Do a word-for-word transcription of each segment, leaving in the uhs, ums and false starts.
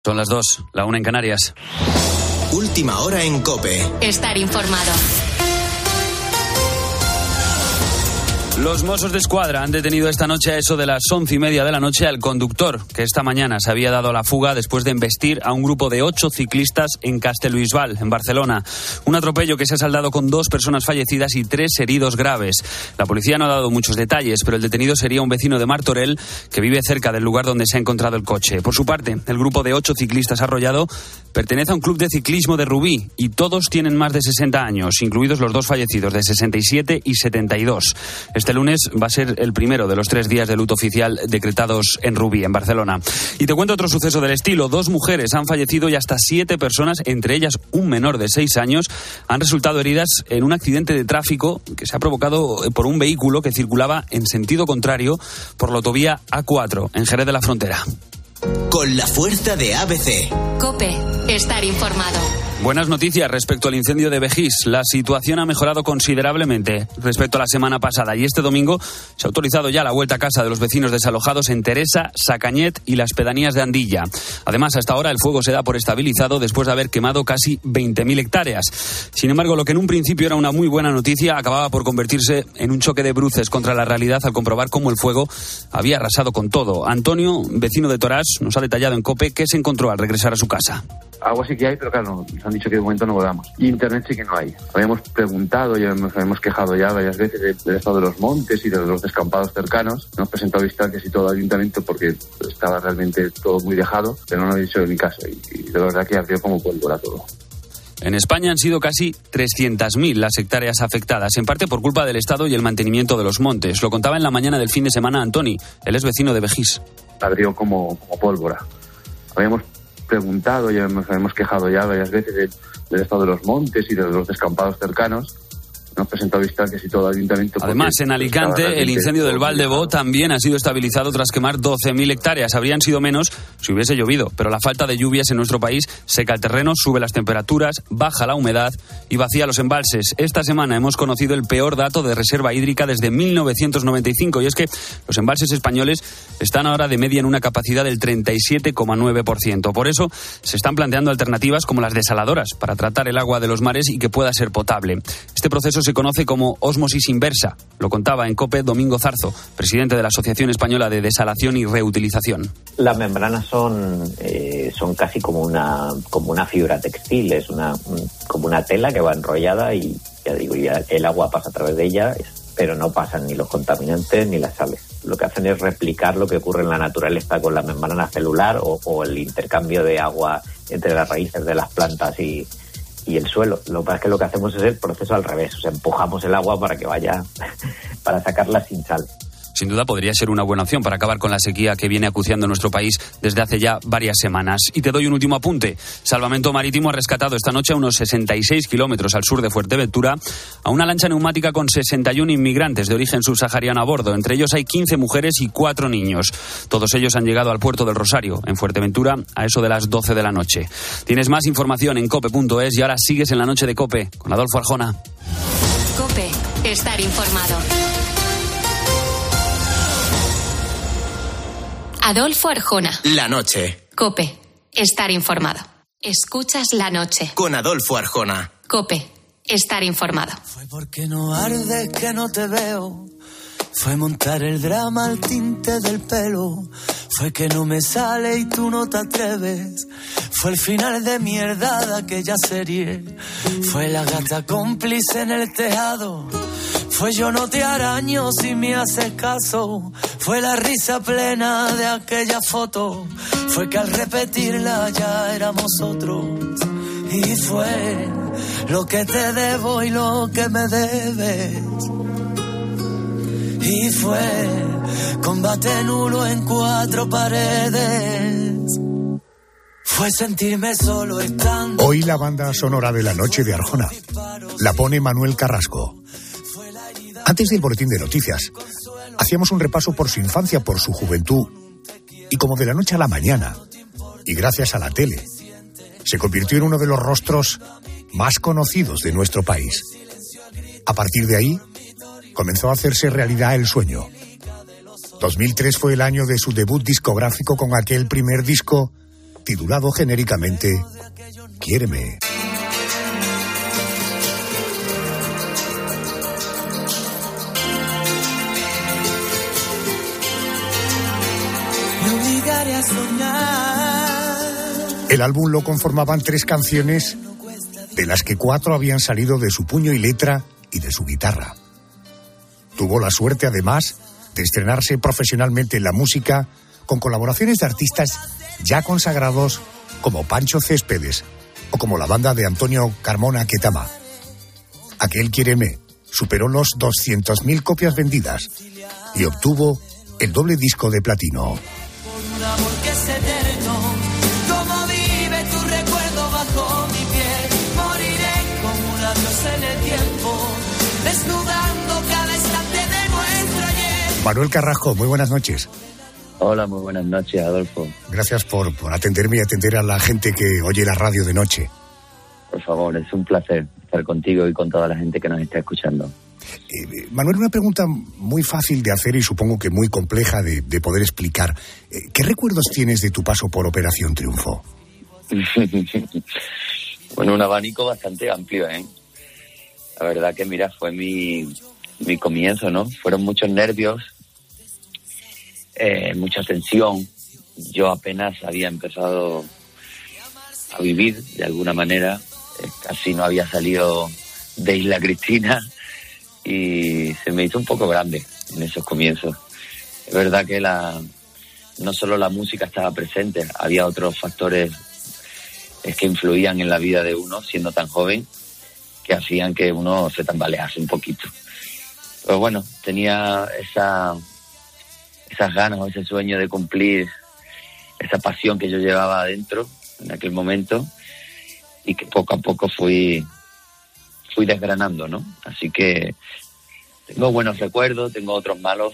Son las dos, la una en Canarias. Última hora en COPE. Estar informado. Los Mossos de Escuadra han detenido esta noche a eso de las once y media de la noche al conductor que esta mañana se había dado a la fuga después de embestir a un grupo de ocho ciclistas en Castellbisbal, en Barcelona. Un atropello que se ha saldado con dos personas fallecidas y tres heridos graves. La policía no ha dado muchos detalles, pero el detenido sería un vecino de Martorell que vive cerca del lugar donde se ha encontrado el coche. Por su parte, el grupo de ocho ciclistas arrollado pertenece a un club de ciclismo de Rubí y todos tienen más de sesenta años, incluidos los dos fallecidos de sesenta y siete y setenta y dos. Este lunes va a ser el primero de los tres días de luto oficial decretados en Rubí, en Barcelona. Y te cuento otro suceso del estilo. Dos mujeres han fallecido y hasta siete personas, entre ellas un menor de seis años, han resultado heridas en un accidente de tráfico que se ha provocado por un vehículo que circulaba en sentido contrario por la autovía A cuatro, en Jerez de la Frontera. Con la fuerza de A B C. COPE. Estar informado. Buenas noticias respecto al incendio de Begís. La situación ha mejorado considerablemente respecto a la semana pasada y este domingo se ha autorizado ya la vuelta a casa de los vecinos desalojados en Teresa, Sacañet y las pedanías de Andilla. Además, hasta ahora el fuego se da por estabilizado después de haber quemado casi veinte mil hectáreas. Sin embargo, lo que en un principio era una muy buena noticia acababa por convertirse en un choque de bruces contra la realidad al comprobar cómo el fuego había arrasado con todo. Antonio, vecino de Torás, nos ha detallado en COPE qué se encontró al regresar a su casa. Agua sí que hay, pero claro, nos han dicho que de momento no volvamos. Y internet sí que no hay. Habíamos preguntado y nos habíamos quejado ya varias veces del estado de los montes y de los descampados cercanos. Hemos presentado distancias y todo al ayuntamiento porque estaba realmente todo muy dejado, pero no nos han dicho ni caso. Y, y de verdad que ardió como pólvora todo. En España han sido casi trescientas mil las hectáreas afectadas, en parte por culpa del Estado y el mantenimiento de los montes. Lo contaba en la mañana del fin de semana Antoni, él es vecino de Begís. Ardió como, como pólvora. Habíamos preguntado y nos hemos quejado ya varias veces del, del estado de los montes y de los descampados cercanos. Hemos presentado distancias y todo al ayuntamiento. Además, en Alicante, el incendio del Valdebó también ha sido estabilizado tras quemar doce mil hectáreas. Habrían sido menos si hubiese llovido, pero la falta de lluvias en nuestro país seca el terreno, sube las temperaturas, baja la humedad y vacía los embalses. Esta semana hemos conocido el peor dato de reserva hídrica desde mil novecientos noventa y cinco y es que los embalses españoles están ahora de media en una capacidad del treinta y siete coma nueve por ciento. Por eso se están planteando alternativas como las desaladoras para tratar el agua de los mares y que pueda ser potable. Este proceso se conoce como ósmosis inversa. Lo contaba en COPE Domingo Zarzo, presidente de la Asociación Española de Desalación y Reutilización. Las membranas son eh, son casi como una como una fibra textil, es una como una tela que va enrollada y ya digo, ya el agua pasa a través de ella, pero no pasan ni los contaminantes ni las sales. Lo que hacen es replicar lo que ocurre en la naturaleza con la membrana celular o, o el intercambio de agua entre las raíces de las plantas y y el suelo. Lo que pasa es que lo que hacemos es el proceso al revés, o sea, empujamos el agua para que vaya, para sacarla sin sal. Sin duda podría ser una buena opción para acabar con la sequía que viene acuciando nuestro país desde hace ya varias semanas. Y te doy un último apunte. Salvamento Marítimo ha rescatado esta noche a unos sesenta y seis kilómetros al sur de Fuerteventura a una lancha neumática con sesenta y uno inmigrantes de origen subsahariano a bordo. Entre ellos hay quince mujeres y cuatro niños. Todos ellos han llegado al puerto del Rosario, en Fuerteventura, a eso de las doce de la noche. Tienes más información en cope punto es y ahora sigues en la noche de COPE con Adolfo Arjona. COPE. Estar informado. Adolfo Arjona. La noche. COPE. Estar informado. Escuchas la noche. Con Adolfo Arjona. COPE. Estar informado. Fue porque no ardes que no te veo. Fue montar el drama al tinte del pelo. Fue que no me sale y tú no te atreves. Fue el final de mierda de aquella serie. Fue la gata cómplice en el tejado. Fue yo no te araño si me haces caso. Fue la risa plena de aquella foto. Fue que al repetirla ya éramos otros. Y fue lo que te debo y lo que me debes. Y fue combate nulo en cuatro paredes. Fue sentirme solo estando. Hoy la banda sonora de la noche de Arjona la pone Manuel Carrasco. Antes del boletín de noticias, hacíamos un repaso por su infancia, por su juventud, y como de la noche a la mañana, y gracias a la tele, se convirtió en uno de los rostros más conocidos de nuestro país. A partir de ahí, comenzó a hacerse realidad el sueño. dos mil tres fue el año de su debut discográfico con aquel primer disco titulado genéricamente Quiéreme. El álbum lo conformaban tres canciones, de las que cuatro habían salido de su puño y letra y de su guitarra. Tuvo la suerte, además, de estrenarse profesionalmente en la música con colaboraciones de artistas ya consagrados como Pancho Céspedes o como la banda de Antonio Carmona Ketama. Aquel Quiéreme superó los doscientas mil copias vendidas y obtuvo el doble disco de platino. Un amor que es eterno, como vive tu recuerdo bajo mi piel. Moriré como un adiós en el tiempo, desnudando cada instante de nuestro ayer. Manuel Carrasco, muy buenas noches. Hola, muy buenas noches, Adolfo. Gracias por, por atenderme y atender a la gente que oye la radio de noche. Por favor, es un placer estar contigo y con toda la gente que nos está escuchando. Eh, Manuel, una pregunta muy fácil de hacer y supongo que muy compleja de, de poder explicar. Eh, ¿Qué recuerdos tienes de tu paso por Operación Triunfo? Bueno, un abanico bastante amplio, ¿eh? La verdad que, mira, fue mi, mi comienzo, ¿no? Fueron muchos nervios, eh, mucha tensión. Yo apenas había empezado a vivir de alguna manera, eh, casi no había salido de Isla Cristina. Y se me hizo un poco grande en esos comienzos. Es verdad que la no solo la música estaba presente, había otros factores es que influían en la vida de uno siendo tan joven que hacían que uno se tambalease un poquito. Pero bueno, tenía esa esas ganas o ese sueño de cumplir esa pasión que yo llevaba adentro en aquel momento y que poco a poco fui fui desgranando, ¿no? Así que tengo buenos recuerdos, tengo otros malos,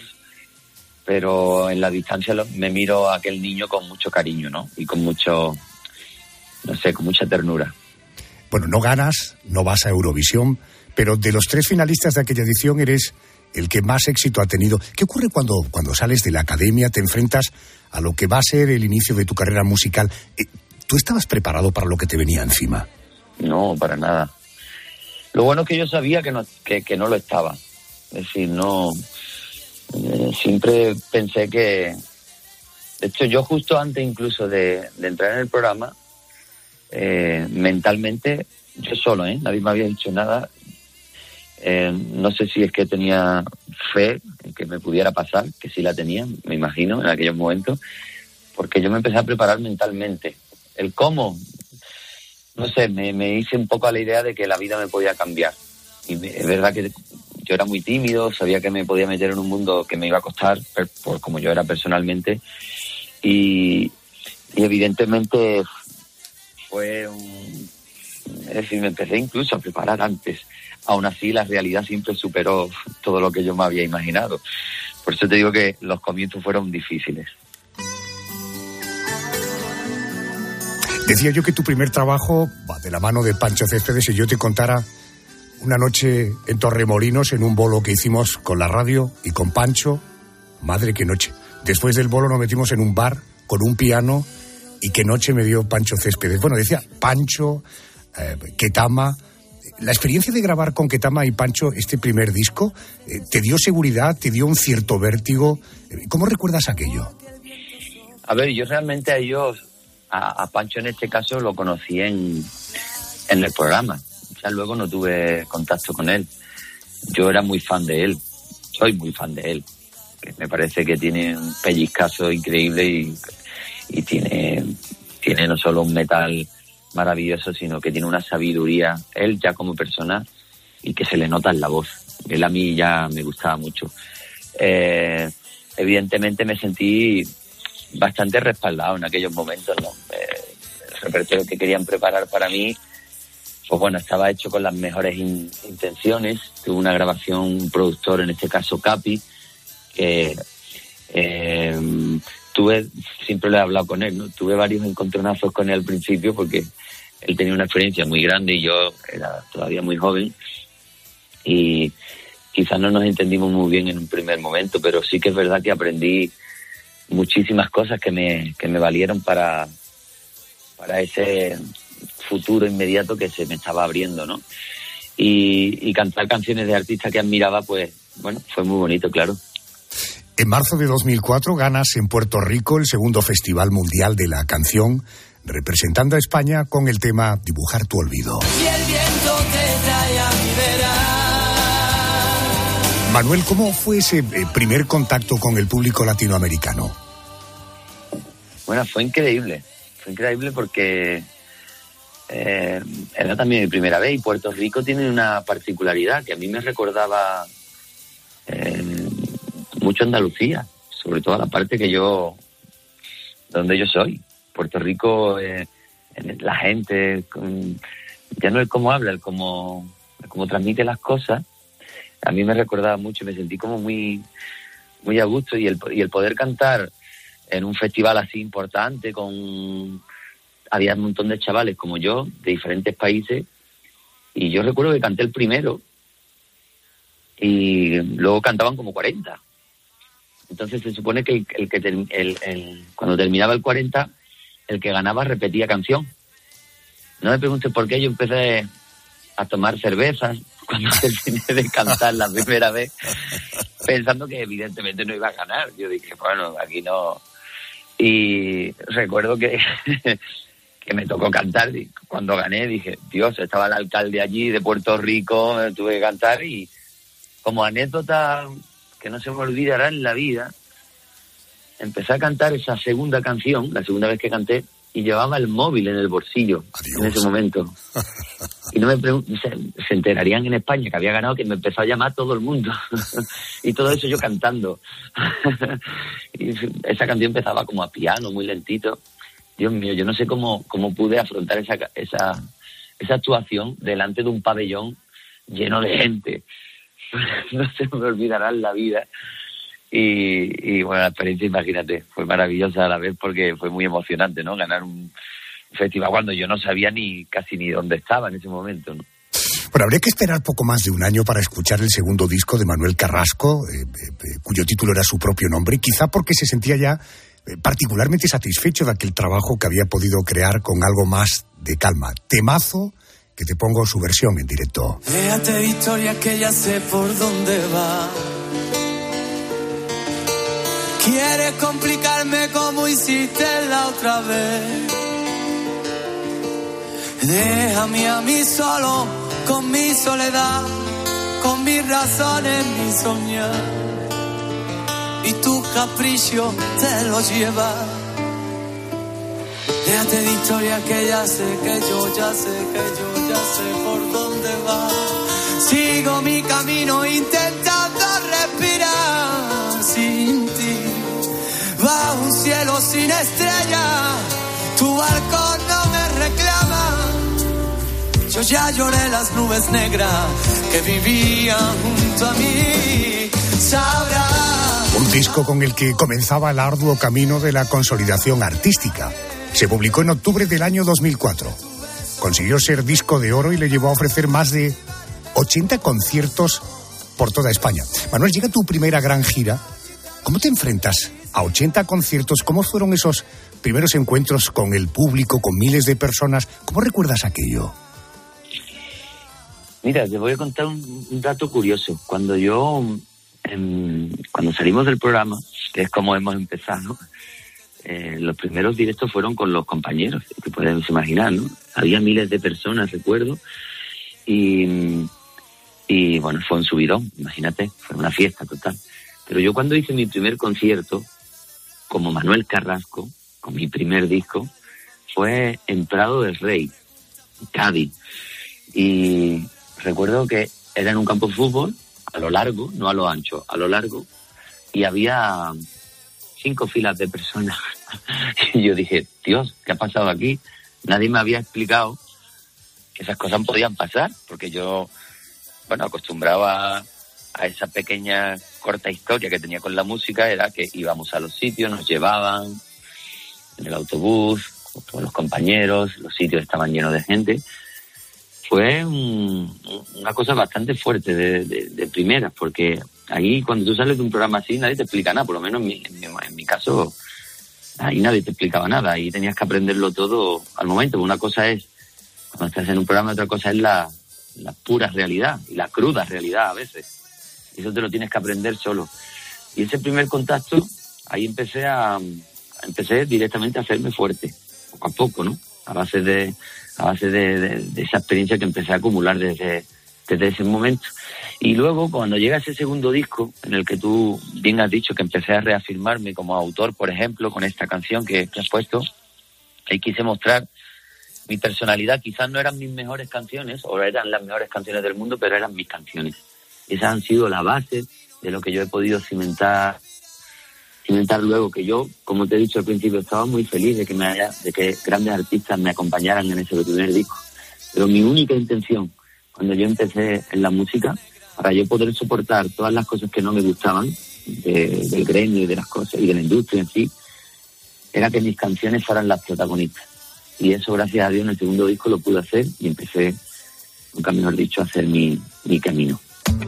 pero en la distancia me miro a aquel niño con mucho cariño, ¿no? Y con mucho, no sé, con mucha ternura. Bueno, no ganas, no vas a Eurovisión, pero de los tres finalistas de aquella edición eres el que más éxito ha tenido. ¿Qué ocurre cuando, cuando sales de la academia, te enfrentas a lo que va a ser el inicio de tu carrera musical? ¿Tú estabas preparado para lo que te venía encima? No, para nada. Lo bueno es que yo sabía que no, que, que no lo estaba. Es decir, no... Eh, siempre pensé que... De hecho, yo justo antes incluso de, de entrar en el programa, eh, mentalmente, yo solo, ¿eh? Nadie me había dicho nada. Eh, no sé si es que tenía fe en que me pudiera pasar, que sí la tenía, me imagino, en aquellos momentos, porque yo me empecé a preparar mentalmente. El cómo... No sé, me, me hice un poco a la idea de que la vida me podía cambiar. Y me, es verdad que yo era muy tímido, sabía que me podía meter en un mundo que me iba a costar, por, por como yo era personalmente. Y, y evidentemente fue un... Es decir, me empecé incluso a preparar antes. Aún así, la realidad siempre superó todo lo que yo me había imaginado. Por eso te digo que los comienzos fueron difíciles. Decía yo que tu primer trabajo va de la mano de Pancho Céspedes y yo te contara una noche en Torremolinos en un bolo que hicimos con la radio y con Pancho. Madre, qué noche. Después del bolo nos metimos en un bar con un piano y qué noche me dio Pancho Céspedes. Bueno, decía Pancho, eh, Ketama. La experiencia de grabar con Ketama y Pancho este primer disco, eh, ¿te dio seguridad, te dio un cierto vértigo? ¿Cómo recuerdas aquello? A ver, yo realmente a ellos... A, a Pancho en este caso lo conocí en, en el programa. O sea, luego no tuve contacto con él. Yo era muy fan de él. Soy muy fan de él. Me parece que tiene un pellizcazo increíble y, y tiene, tiene no solo un metal maravilloso, sino que tiene una sabiduría, él ya como persona, y que se le nota en la voz. Él a mí ya me gustaba mucho. Eh, evidentemente me sentí bastante respaldado en aquellos momentos, ¿no? Eh, el repertorio que querían preparar para mí, pues bueno, estaba hecho con las mejores in- intenciones. Tuve una grabación, un productor, en este caso Capi, que eh, tuve, siempre le he hablado con él, ¿no? Tuve varios encontronazos con él al principio porque él tenía una experiencia muy grande y yo era todavía muy joven y quizás no nos entendimos muy bien en un primer momento, pero sí que es verdad que aprendí muchísimas cosas que me que me valieron para para ese futuro inmediato que se me estaba abriendo, ¿no? Y, y cantar canciones de artistas que admiraba, pues, bueno, fue muy bonito, claro. En marzo de dos mil cuatro ganas en Puerto Rico el segundo Festival Mundial de la Canción, representando a España con el tema Dibujar tu olvido. Y el viento te trae a mi vera. Manuel, ¿cómo fue ese primer contacto con el público latinoamericano? Bueno, fue increíble. Fue increíble porque eh, era también mi primera vez y Puerto Rico tiene una particularidad que a mí me recordaba eh, mucho Andalucía, sobre todo la parte que yo, donde yo soy. Puerto Rico, eh, la gente, ya no es cómo habla, el cómo, el cómo transmite las cosas. A mí me recordaba mucho y me sentí como muy, muy a gusto y el, y el poder cantar en un festival así importante con... Había un montón de chavales como yo, de diferentes países, y yo recuerdo que canté el primero y luego cantaban como cuarenta. Entonces se supone que, el, el que ter, el, el, cuando terminaba el cuarenta, el que ganaba repetía canción. No me preguntes por qué, yo empecé a tomar cervezas cuando terminé de cantar la primera vez, pensando que evidentemente no iba a ganar. Yo dije, bueno, aquí no... Y recuerdo que... que me tocó cantar, y cuando gané dije, Dios, estaba el alcalde allí de Puerto Rico, tuve que cantar y como anécdota que no se me olvidará en la vida, empecé a cantar esa segunda canción, la segunda vez que canté, y llevaba el móvil en el bolsillo. Adiós. En ese momento. Y no me pregun- se, se enterarían en España que había ganado, que me empezó a llamar todo el mundo. Y todo eso yo cantando. Y esa canción empezaba como a piano, muy lentito. Dios mío, yo no sé cómo, cómo pude afrontar esa, esa, esa actuación delante de un pabellón lleno de gente. No se me olvidará en la vida. Y, y bueno, la experiencia, imagínate, fue maravillosa a la vez porque fue muy emocionante, ¿no? Ganar un festival cuando yo no sabía ni casi ni dónde estaba en ese momento, ¿no? Bueno, habría que esperar poco más de un año para escuchar el segundo disco de Manuel Carrasco, eh, eh, cuyo título era su propio nombre, quizá porque se sentía ya particularmente satisfecho de aquel trabajo que había podido crear con algo más de calma. Temazo, que te pongo su versión en directo. Déjate historia que ya sé por dónde va. Quieres complicarme como hiciste la otra vez. Déjame a mí solo, con mi soledad, con mis razones, mi soñar. Y tu capricho te lo lleva. Déjate de historia que ya sé, que yo ya sé, que yo ya sé por dónde va. Sigo mi camino intentando respirar sin ti. Bajo un cielo sin estrella, tu balcón no me reclama. Yo ya lloré las nubes negras que vivían junto a mí. Sabrás. Un disco con el que comenzaba el arduo camino de la consolidación artística. Se publicó en octubre del año dos mil cuatro. Consiguió ser disco de oro y le llevó a ofrecer más de ochenta conciertos por toda España. Manuel, llega tu primera gran gira. ¿Cómo te enfrentas a ochenta conciertos? ¿Cómo fueron esos primeros encuentros con el público, con miles de personas? ¿Cómo recuerdas aquello? Mira, te voy a contar un, un dato curioso. Cuando yo... Cuando salimos del programa, que es como hemos empezado, eh, los primeros directos fueron con los compañeros, que podemos imaginar, ¿no? Había miles de personas, recuerdo, y, y bueno, fue un subidón, imagínate, fue una fiesta total. Pero yo cuando hice mi primer concierto, como Manuel Carrasco, con mi primer disco, fue en Prado del Rey, Cádiz, y recuerdo que era en un campo de fútbol, a lo largo, no a lo ancho, a lo largo, y había cinco filas de personas. Y yo dije, Dios, ¿qué ha pasado aquí? Nadie me había explicado que esas cosas podían pasar, porque yo, bueno, acostumbraba a esa pequeña, corta historia que tenía con la música, era que íbamos a los sitios, nos llevaban en el autobús, con los compañeros, los sitios estaban llenos de gente. Fue un, una cosa bastante fuerte de, de, de primeras, porque ahí cuando tú sales de un programa así nadie te explica nada, por lo menos en mi, en mi, en mi caso ahí nadie te explicaba nada y tenías que aprenderlo todo al momento. Una cosa es cuando estás en un programa, otra cosa es la, la pura realidad y la cruda realidad a veces. Eso te lo tienes que aprender solo. Y ese primer contacto, ahí empecé a empecé directamente a hacerme fuerte, poco a poco, ¿no? A base de a base de, de, de esa experiencia que empecé a acumular desde, desde ese momento. Y luego, cuando llega ese segundo disco, en el que tú bien has dicho que empecé a reafirmarme como autor, por ejemplo, con esta canción que, que has puesto, ahí quise mostrar mi personalidad. Quizás no eran mis mejores canciones, o eran las mejores canciones del mundo, pero eran mis canciones. Esas han sido la base de lo que yo he podido cimentar cimentar luego, que yo, como te he dicho al principio, estaba muy feliz de que me haya, de que grandes artistas me acompañaran en ese primer disco. Pero mi única intención, cuando yo empecé en la música, para yo poder soportar todas las cosas que no me gustaban de, del gremio y de las cosas y de la industria en sí, era que mis canciones fueran las protagonistas. Y eso, gracias a Dios, en el segundo disco lo pude hacer y empecé, nunca mejor dicho, a hacer mi, mi camino.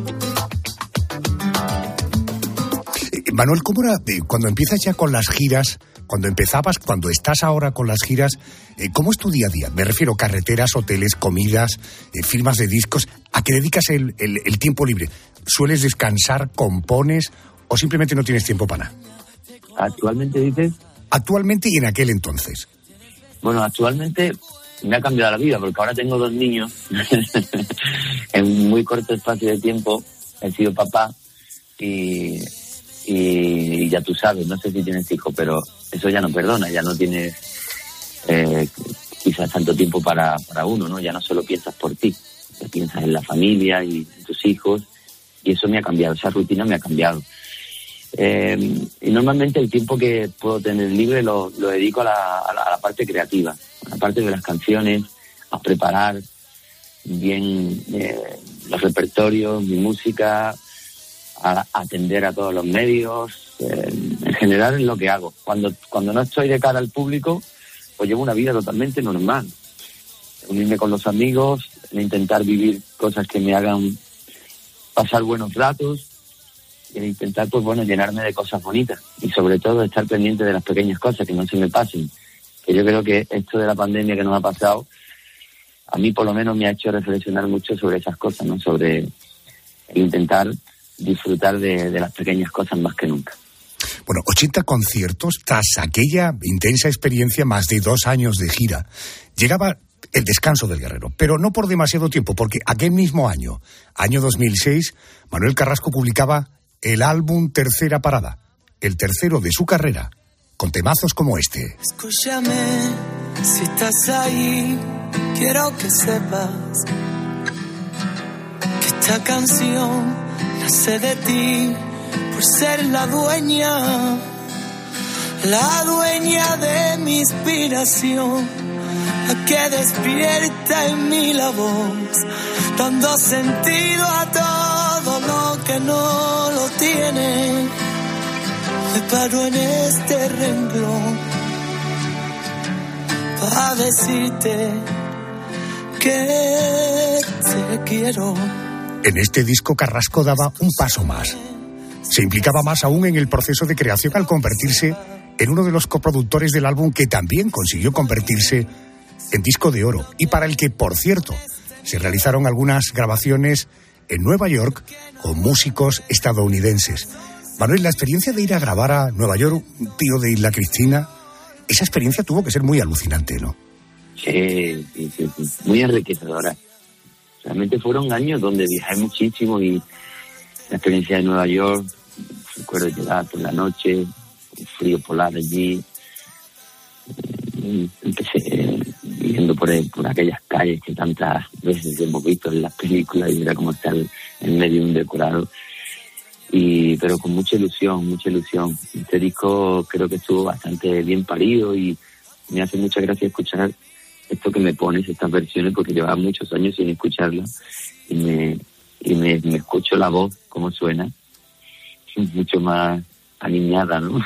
Manuel, ¿cómo era eh, cuando empiezas ya con las giras, cuando empezabas, cuando estás ahora con las giras, eh, cómo es tu día a día? Me refiero a carreteras, hoteles, comidas, eh, firmas de discos. ¿A qué dedicas el, el, el tiempo libre? ¿Sueles descansar, compones o simplemente no tienes tiempo para nada? ¿Actualmente dices? Actualmente y en aquel entonces. Bueno, actualmente me ha cambiado la vida porque ahora tengo dos niños. En muy corto espacio de tiempo he sido papá y... Y ya tú sabes, no sé si tienes hijos, pero eso ya no perdona, ya no tienes eh, quizás tanto tiempo para, para uno, ¿no? Ya no solo piensas por ti, ya piensas en la familia y en tus hijos, y eso me ha cambiado, esa rutina me ha cambiado. Eh, y normalmente el tiempo que puedo tener libre lo, lo dedico a la, a, la, a la parte creativa, a la parte de las canciones, a preparar bien eh, los repertorios, mi música, a atender a todos los medios, eh, en general es lo que hago. Cuando cuando no estoy de cara al público, pues llevo una vida totalmente normal. Unirme con los amigos, intentar vivir cosas que me hagan pasar buenos ratos, y intentar, pues bueno, llenarme de cosas bonitas. Y sobre todo estar pendiente de las pequeñas cosas, que no se me pasen. Que yo creo que esto de la pandemia que nos ha pasado, a mí por lo menos me ha hecho reflexionar mucho sobre esas cosas, ¿no? Sobre el intentar disfrutar de, de las pequeñas cosas más que nunca. Bueno, ochenta conciertos tras aquella intensa experiencia, más de dos años de gira. Llegaba el descanso del guerrero, pero no por demasiado tiempo, porque aquel mismo año, año dos mil seis, Manuel Carrasco publicaba el álbum Tercera Parada, el tercero de su carrera, con temazos como este. Escúchame, si estás ahí, quiero que sepas que esta canción nace de ti por ser la dueña, la dueña de mi inspiración, la que despierta en mí la voz, dando sentido a todo lo que no lo tiene. Me paro en este renglón para decirte que te quiero. En este disco Carrasco daba un paso más. Se implicaba más aún en el proceso de creación al convertirse en uno de los coproductores del álbum, que también consiguió convertirse en disco de oro y para el que, por cierto, se realizaron algunas grabaciones en Nueva York con músicos estadounidenses. Manuel, la experiencia de ir a grabar a Nueva York, un tío de Isla Cristina, esa experiencia tuvo que ser muy alucinante, ¿no? Sí, sí, sí, sí. Muy enriquecedora. Realmente fueron años donde viajé muchísimo y la experiencia de Nueva York, recuerdo llegar por la noche, un frío polar allí, empecé viendo por, por aquellas calles que tantas veces hemos visto en las películas y era como estar en medio de un decorado, y pero con mucha ilusión, mucha ilusión. Este disco creo que estuvo bastante bien parido y me hace mucha gracia escuchar esto que me pones, estas versiones, porque llevaba muchos años sin escucharlas y me y me, me escucho la voz, cómo suena, mucho más aniñada, ¿no?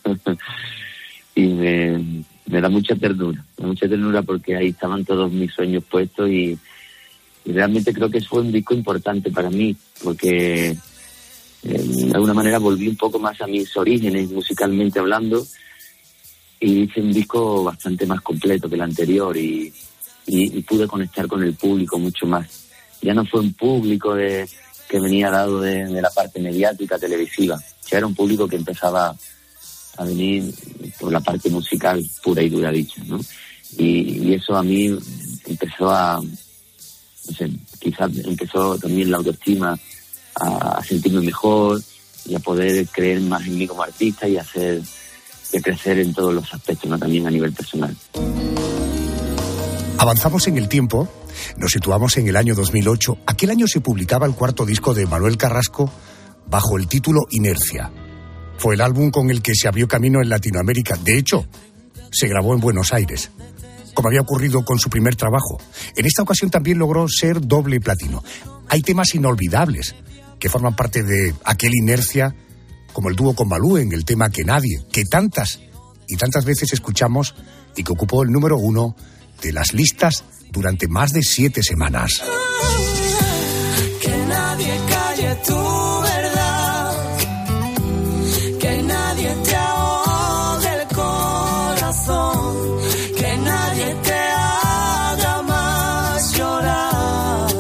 Y me, me da mucha ternura, me da mucha ternura porque ahí estaban todos mis sueños puestos y, y realmente creo que fue un disco importante para mí, porque eh, de alguna manera volví un poco más a mis orígenes musicalmente hablando, y hice un disco bastante más completo que el anterior y, y, y pude conectar con el público mucho más. Ya no fue un público de, que venía dado de, de la parte mediática, televisiva, ya era un público que empezaba a venir por la parte musical pura y dura dicha, ¿no? Y, y eso a mí empezó a, no sé, quizás empezó también la autoestima a, a sentirme mejor y a poder creer más en mí como artista y hacer y crecer en todos los aspectos, ¿no? También a nivel personal. Avanzamos en el tiempo, nos situamos en el año dos mil ocho. Aquel año se publicaba el cuarto disco de Manuel Carrasco bajo el título Inercia. Fue el álbum con el que se abrió camino en Latinoamérica. De hecho, se grabó en Buenos Aires, como había ocurrido con su primer trabajo. En esta ocasión también logró ser doble platino. Hay temas inolvidables que forman parte de aquel Inercia, como el dúo con Malú en el tema Que Nadie, que tantas y tantas veces escuchamos y que ocupó el número uno de las listas durante más de siete semanas. Que nadie calle tu verdad, que nadie te ahogue el corazón, que nadie te haga más llorar,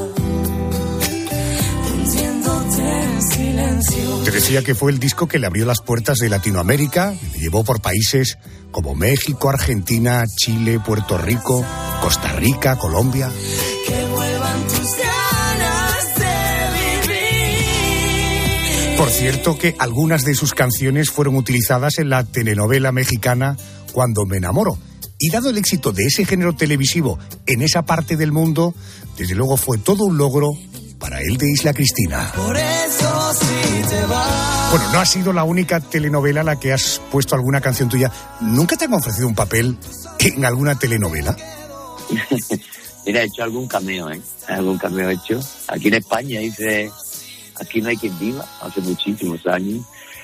hundiéndote en silencio. Te decía que fue el disco que le abrió las puertas de Latinoamérica, le llevó por países como México, Argentina, Chile, Puerto Rico, Costa Rica, Colombia. Que vuelvan tus ganas de vivir. Por cierto que algunas de sus canciones fueron utilizadas en la telenovela mexicana Cuando me enamoro. Y dado el éxito de ese género televisivo en esa parte del mundo, desde luego fue todo un logro para él de Isla Cristina. Por eso si te vas. Bueno, no ha sido la única telenovela a la que has puesto alguna canción tuya. ¿Nunca te han ofrecido un papel en alguna telenovela? Mira, he hecho algún cameo, ¿eh? Algún cameo hecho. Aquí en España hice Aquí no hay quien viva, hace muchísimos años.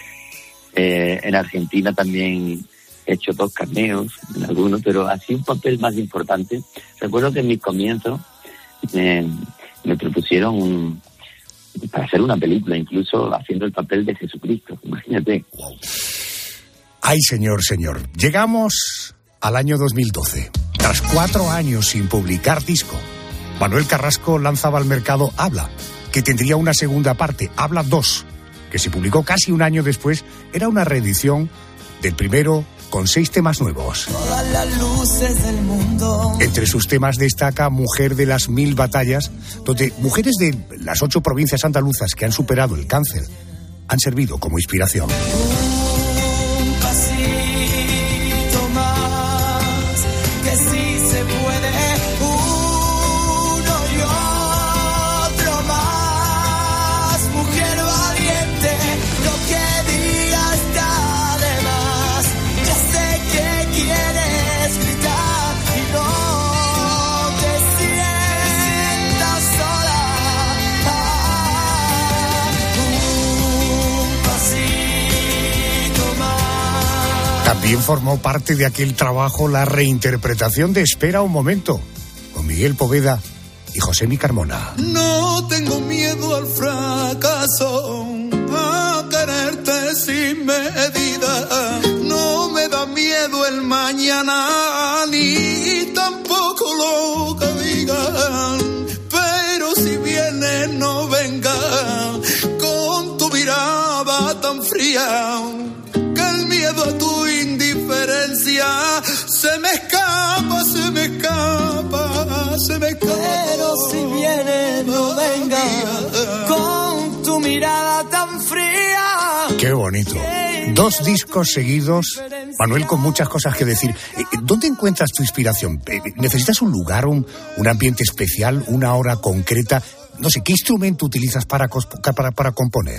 Eh, en Argentina también he hecho dos cameos, en algunos, pero así un papel más importante. Recuerdo que en mis comienzos me, me propusieron un, para hacer una película, incluso haciendo el papel de Jesucristo, imagínate. Wow. Ay, señor, señor. Llegamos al año dos mil doce. Tras cuatro años sin publicar disco, Manuel Carrasco lanzaba al mercado Habla, que tendría una segunda parte, Habla dos, que se publicó casi un año después. Era una reedición del primero con seis temas nuevos. Todas las luces del mundo. Entre sus temas destaca Mujer de las Mil Batallas, donde mujeres de las ocho provincias andaluzas que han superado el cáncer han servido como inspiración. Un pasito más, que sí se puede. Uno y otro más. Mujer valiente, lo que digas está de más. Ya sé que quieres gritar y no te sientas sola. Un pasito más. También formó parte de aquel trabajo la reinterpretación de Espera un momento, con Miguel Poveda y Josemi Carmona. No tengo miedo al fracaso, a quererte sin medida. No me da miedo el mañana, ni tampoco lo que digan. Pero si viene, no venga con tu mirada tan fría, que el miedo a tu indiferencia se me escapa, se me escapa, se me escapa. Pero si viene, no venga con tu mirada tan fría. Qué bonito. Dos discos seguidos, Manuel, con muchas cosas que decir. ¿Dónde encuentras tu inspiración? ¿Necesitas un lugar, un, un ambiente especial, una hora concreta? No sé, ¿qué instrumento utilizas para, para, para componer?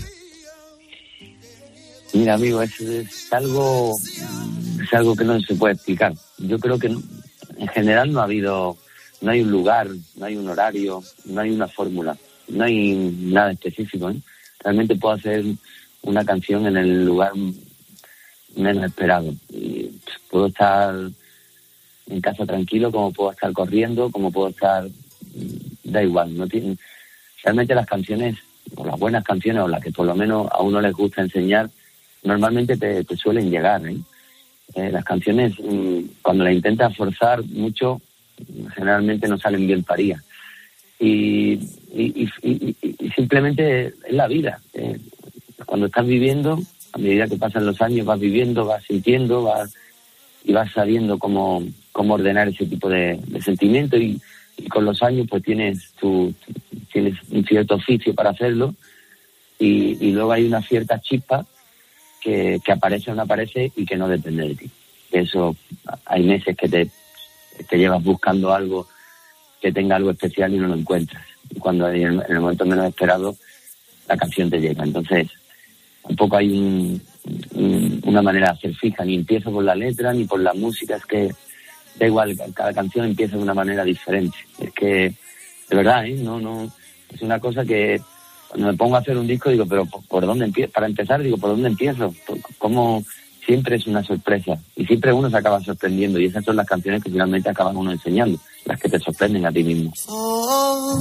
Mira, amigo, es, es algo es algo que no se puede explicar. Yo creo que en general no ha habido, no hay un lugar, no hay un horario, no hay una fórmula, no hay nada específico, ¿eh? Realmente puedo hacer una canción en el lugar menos esperado. Y puedo estar en casa tranquilo, como puedo estar corriendo, como puedo estar, da igual, no tiene, realmente las canciones, o las buenas canciones, o las que por lo menos a uno les gusta enseñar, normalmente te, te suelen llegar, ¿eh? Eh, las canciones, mmm, cuando las intentas forzar mucho, generalmente no salen bien paridas. Y, y, y, y, y simplemente es la vida. Eh, cuando estás viviendo, a medida que pasan los años, vas viviendo, vas sintiendo, vas y vas sabiendo cómo, cómo ordenar ese tipo de, de sentimientos y, y con los años pues tienes tu, tienes un cierto oficio para hacerlo y, y luego hay una cierta chispa que, que aparece o no aparece y que no depende de ti. Eso, hay meses que te, te llevas buscando algo que tenga algo especial y no lo encuentras. Y cuando en el, en el momento menos esperado la canción te llega. Entonces, tampoco hay un, un, una manera de hacer fija, ni empiezo por la letra ni por la música, es que da igual, cada canción empieza de una manera diferente. Es que, de verdad, ¿eh? No, no, es una cosa que cuando me pongo a hacer un disco digo, pero ¿por, por dónde empiezo? Para empezar digo, ¿por dónde empiezo? ¿Cómo? Siempre es una sorpresa y siempre uno se acaba sorprendiendo y esas son las canciones que finalmente acaban uno enseñando, las que te sorprenden a ti mismo. Oh,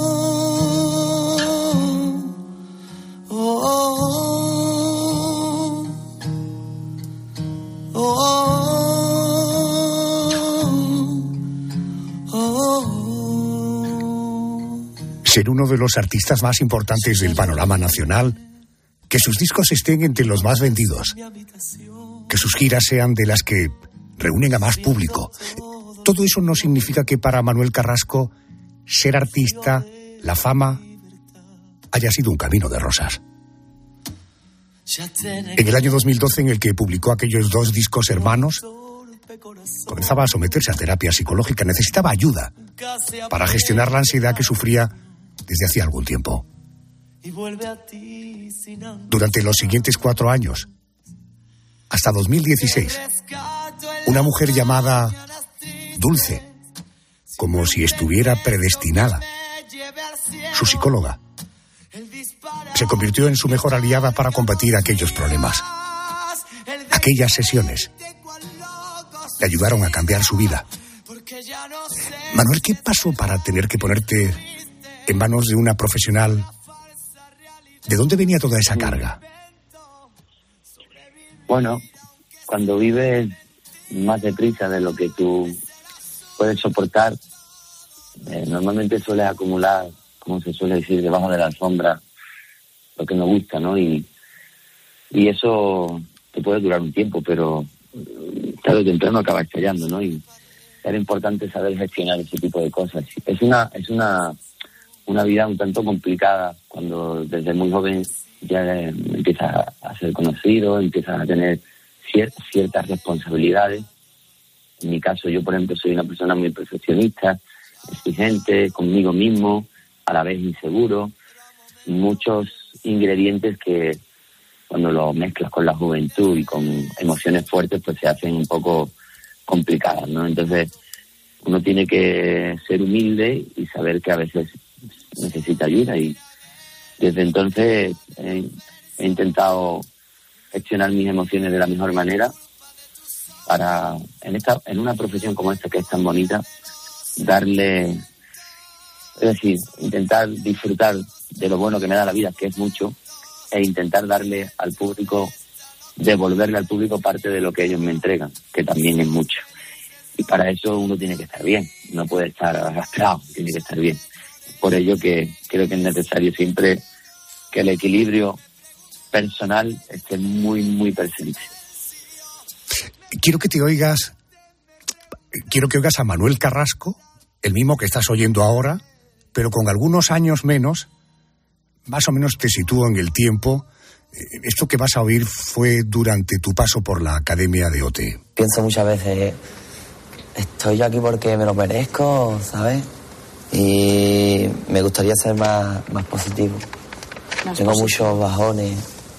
oh, oh, oh, oh, oh. Ser uno de los artistas más importantes del panorama nacional, que sus discos estén entre los más vendidos, que sus giras sean de las que reúnen a más público. Todo eso no significa que para Manuel Carrasco ser artista, la fama, haya sido un camino de rosas. En el año dos mil doce, en el que publicó aquellos dos discos hermanos, comenzaba a someterse a terapia psicológica. Necesitaba ayuda para gestionar la ansiedad que sufría desde hacía algún tiempo. Durante los siguientes cuatro años, hasta dos mil dieciséis, una mujer llamada Dulce, como si estuviera predestinada, su psicóloga, se convirtió en su mejor aliada para combatir aquellos problemas. Aquellas sesiones le ayudaron a cambiar su vida. Manuel, ¿qué pasó para tener que ponerte en manos de una profesional? ¿De dónde venía toda esa carga? Bueno, cuando vives más deprisa de lo que tú puedes soportar, eh, normalmente sueles acumular, como se suele decir, debajo de la alfombra lo que nos gusta, ¿no? Y, y eso te puede durar un tiempo, pero tarde o temprano acaba estallando, ¿no? Y era importante saber gestionar ese tipo de cosas. Es una, es una, una vida un tanto complicada cuando desde muy joven ya empiezas a ser conocido, empiezas a tener cier- ciertas responsabilidades. En mi caso, yo, por ejemplo, soy una persona muy perfeccionista, exigente, conmigo mismo, a la vez inseguro. Muchos ingredientes que cuando lo mezclas con la juventud y con emociones fuertes, pues se hacen un poco complicadas, ¿no? Entonces, uno tiene que ser humilde y saber que a veces necesita ayuda y desde entonces he, he intentado gestionar mis emociones de la mejor manera para, en esta, en una profesión como esta que es tan bonita, darle, es decir, intentar disfrutar de lo bueno que me da la vida, que es mucho, e intentar darle al público, devolverle al público parte de lo que ellos me entregan, que también es mucho. Y para eso uno tiene que estar bien, no puede estar arrastrado, tiene que estar bien. Por ello que creo que es necesario siempre que el equilibrio personal esté muy, muy presente. Quiero que te oigas, quiero que oigas a Manuel Carrasco, el mismo que estás oyendo ahora, pero con algunos años menos, más o menos te sitúo en el tiempo. Esto que vas a oír fue durante tu paso por la Academia de O T. Pienso muchas veces, estoy yo aquí porque me lo merezco, ¿sabes? Y me gustaría ser más, más positivo. Más Tengo positivo. Muchos bajones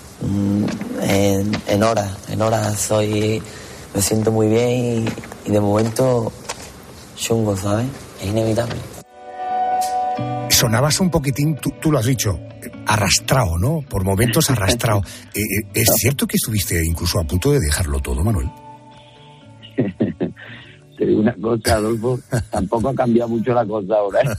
en, en horas, en horas soy, me siento muy bien y, y de momento chungo, ¿sabes? Es inevitable. Sonabas un poquitín, tú, tú lo has dicho, arrastrado, ¿no? Por momentos arrastrado. Eh, ¿Es cierto que estuviste incluso a punto de dejarlo todo, Manuel? Te digo una cosa, Adolfo, tampoco ha cambiado mucho la cosa ahora, ¿eh?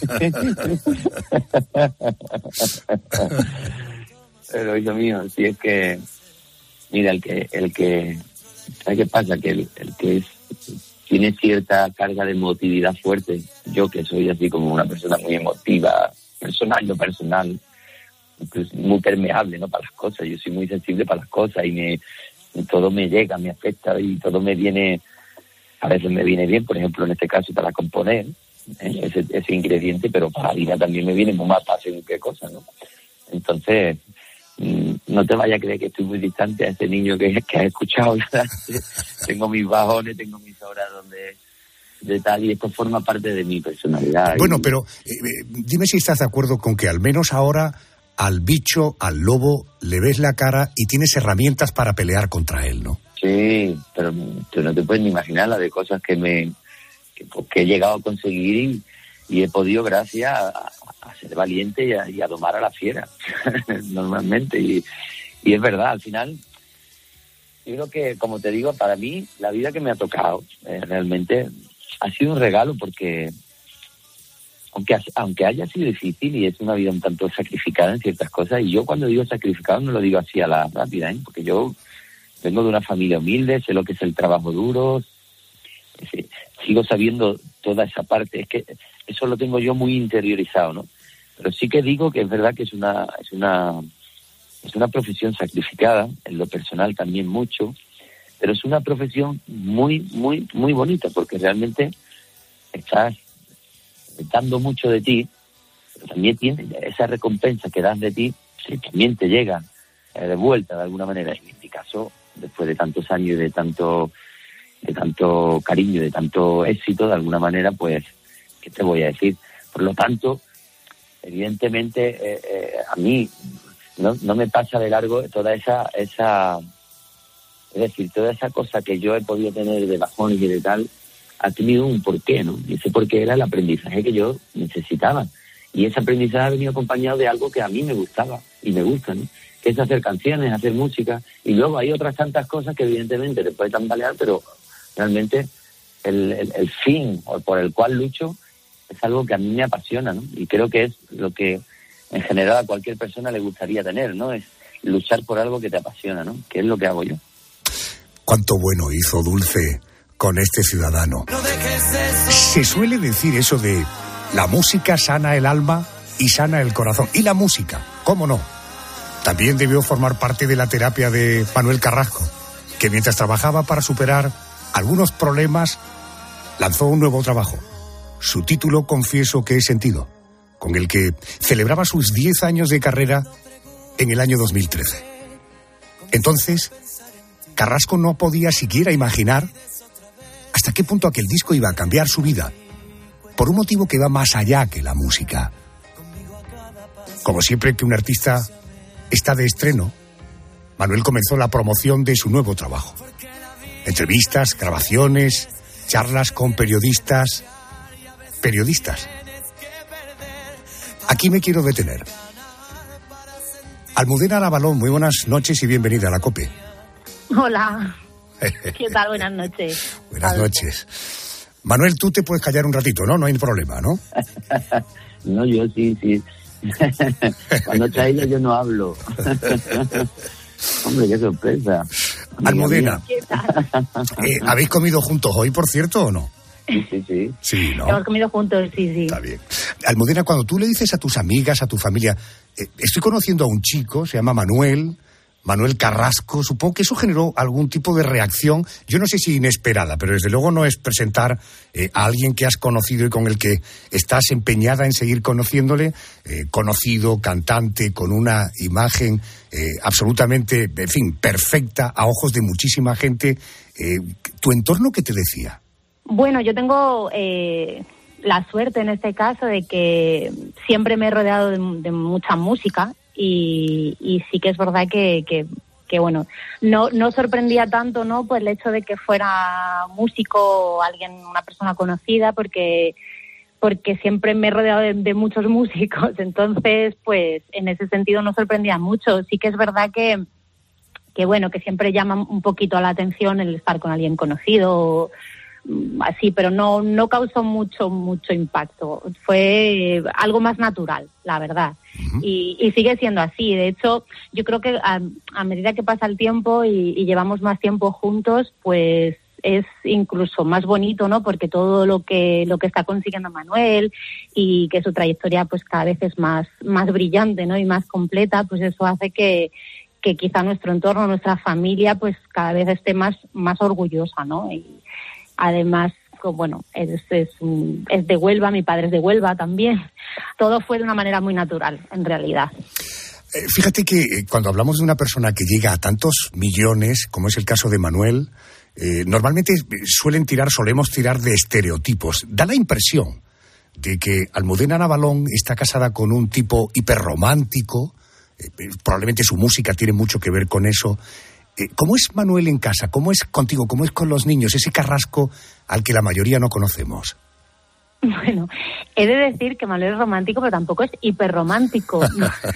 Pero, hijo mío, si es que, mira, el que, el que, ¿sabes qué pasa? Que el, el que es, tiene cierta carga de emotividad fuerte, yo que soy así como una persona muy emotiva, personal, no personal, pues muy permeable, ¿no? Para las cosas, yo soy muy sensible para las cosas y me y todo me llega, me afecta y todo me viene, a veces me viene bien, por ejemplo, en este caso para componer, ¿eh? ese, ese ingrediente, pero para la vida también me viene muy más fácil que cosa, ¿no? Entonces, no te vayas a creer que estoy muy distante a ese niño que, que has escuchado. Tengo mis bajones, tengo mis horas donde de tal, y esto forma parte de mi personalidad. Bueno, y... pero eh, dime si estás de acuerdo con que al menos ahora al bicho, al lobo, le ves la cara y tienes herramientas para pelear contra él, ¿no? Sí, pero tú no te puedes ni imaginar la de cosas que me que, que he llegado a conseguir y, y he podido gracias a, a ser valiente y a, y a domar a la fiera normalmente, y, y es verdad, al final yo creo que, como te digo, para mí la vida que me ha tocado eh, realmente ha sido un regalo, porque aunque aunque haya sido difícil y es una vida un tanto sacrificada en ciertas cosas, y yo cuando digo sacrificado no lo digo así a la rápida, ¿eh? Porque yo vengo de una familia humilde, sé lo que es el trabajo duro, sigo sabiendo toda esa parte, es que eso lo tengo yo muy interiorizado, ¿no? Pero sí que digo que es verdad que es una es una es una profesión sacrificada, en lo personal también mucho, pero es una profesión muy muy muy bonita, porque realmente estás dando mucho de ti, pero también tiene esa recompensa que das de ti, que también te llega eh, de vuelta de alguna manera. En mi caso, después de tantos años y de tanto de tanto cariño, de tanto éxito, de alguna manera, pues, ¿qué te voy a decir? Por lo tanto, evidentemente, eh, eh, a mí no, no me pasa de largo toda esa, esa, es decir, toda esa cosa que yo he podido tener de bajones y de tal, ha tenido un porqué, ¿no? Y ese porqué era el aprendizaje que yo necesitaba. Y ese aprendizaje ha venido acompañado de algo que a mí me gustaba y me gusta, ¿no? Que es hacer canciones, hacer música. Y luego hay otras tantas cosas que evidentemente te puede tambalear, pero realmente el, el, el fin por el cual lucho es algo que a mí me apasiona, ¿no? Y creo que es lo que en general a cualquier persona le gustaría tener, ¿no? Es luchar por algo que te apasiona, ¿no? Que es lo que hago yo. Cuánto bueno hizo Dulce con este ciudadano. Se suele decir eso de la música sana el alma y sana el corazón. Y la música, ¿cómo no? También debió formar parte de la terapia de Manuel Carrasco, que mientras trabajaba para superar algunos problemas, lanzó un nuevo trabajo. Su título, Confieso que he sentido, con el que celebraba sus diez años de carrera en el año dos mil trece. Entonces, Carrasco no podía siquiera imaginar hasta qué punto aquel disco iba a cambiar su vida, por un motivo que va más allá que la música. Como siempre que un artista está de estreno, Manuel comenzó la promoción de su nuevo trabajo. Entrevistas, grabaciones, charlas con periodistas. Periodistas. Aquí me quiero detener. Almudena Lavalón, muy buenas noches y bienvenida a la COPE. Hola. ¿Qué tal? Buenas noches. Buenas noches. Manuel, tú te puedes callar un ratito, ¿no? No hay problema, ¿no? No, yo sí, sí. Cuando está ella yo no hablo. Hombre, qué sorpresa. Almudena, eh, ¿habéis comido juntos hoy, por cierto, o no? Sí, sí, sí. Sí, ¿no? Hemos comido juntos, sí, sí. Está bien. Almudena, cuando tú le dices a tus amigas, a tu familia, eh, estoy conociendo a un chico, se llama Manuel, Manuel Carrasco, supongo que eso generó algún tipo de reacción, yo no sé si inesperada, pero desde luego no es presentar eh, a alguien que has conocido y con el que estás empeñada en seguir conociéndole, eh, conocido, cantante, con una imagen eh, absolutamente, en fin, perfecta a ojos de muchísima gente. Eh, ¿Tu entorno qué te decía? Bueno, yo tengo eh, la suerte en este caso de que siempre me he rodeado de, de mucha música. Y, y sí que es verdad que, que, que bueno, no, no sorprendía tanto, ¿no? Pues el hecho de que fuera músico o alguien, una persona conocida, porque, porque siempre me he rodeado de, de muchos músicos. Entonces, pues en ese sentido no sorprendía mucho. Sí que es verdad que, que bueno, que siempre llama un poquito a la atención el estar con alguien conocido o, así, pero no no causó mucho mucho impacto. Fue algo más natural, la verdad. Uh-huh. Y, y sigue siendo así. De hecho, yo creo que a, a medida que pasa el tiempo y, y llevamos más tiempo juntos, pues es incluso más bonito, ¿no? Porque todo lo que lo que está consiguiendo Manuel y que su trayectoria pues cada vez es más más brillante, ¿no? Y más completa, pues eso hace que que quizá nuestro entorno, nuestra familia, pues cada vez esté más más orgullosa, ¿no? Y además, bueno, es es, es de Huelva, mi padre es de Huelva también. Todo fue de una manera muy natural, en realidad. Fíjate que cuando hablamos de una persona que llega a tantos millones, como es el caso de Manuel, eh, normalmente suelen tirar, solemos tirar de estereotipos. Da la impresión de que Almudena Navalón está casada con un tipo hiperromántico, eh, probablemente su música tiene mucho que ver con eso. Eh, ¿Cómo es Manuel en casa? ¿Cómo es contigo? ¿Cómo es con los niños? Ese Carrasco al que la mayoría no conocemos. Bueno, he de decir que Manuel es romántico, pero tampoco es hiperromántico.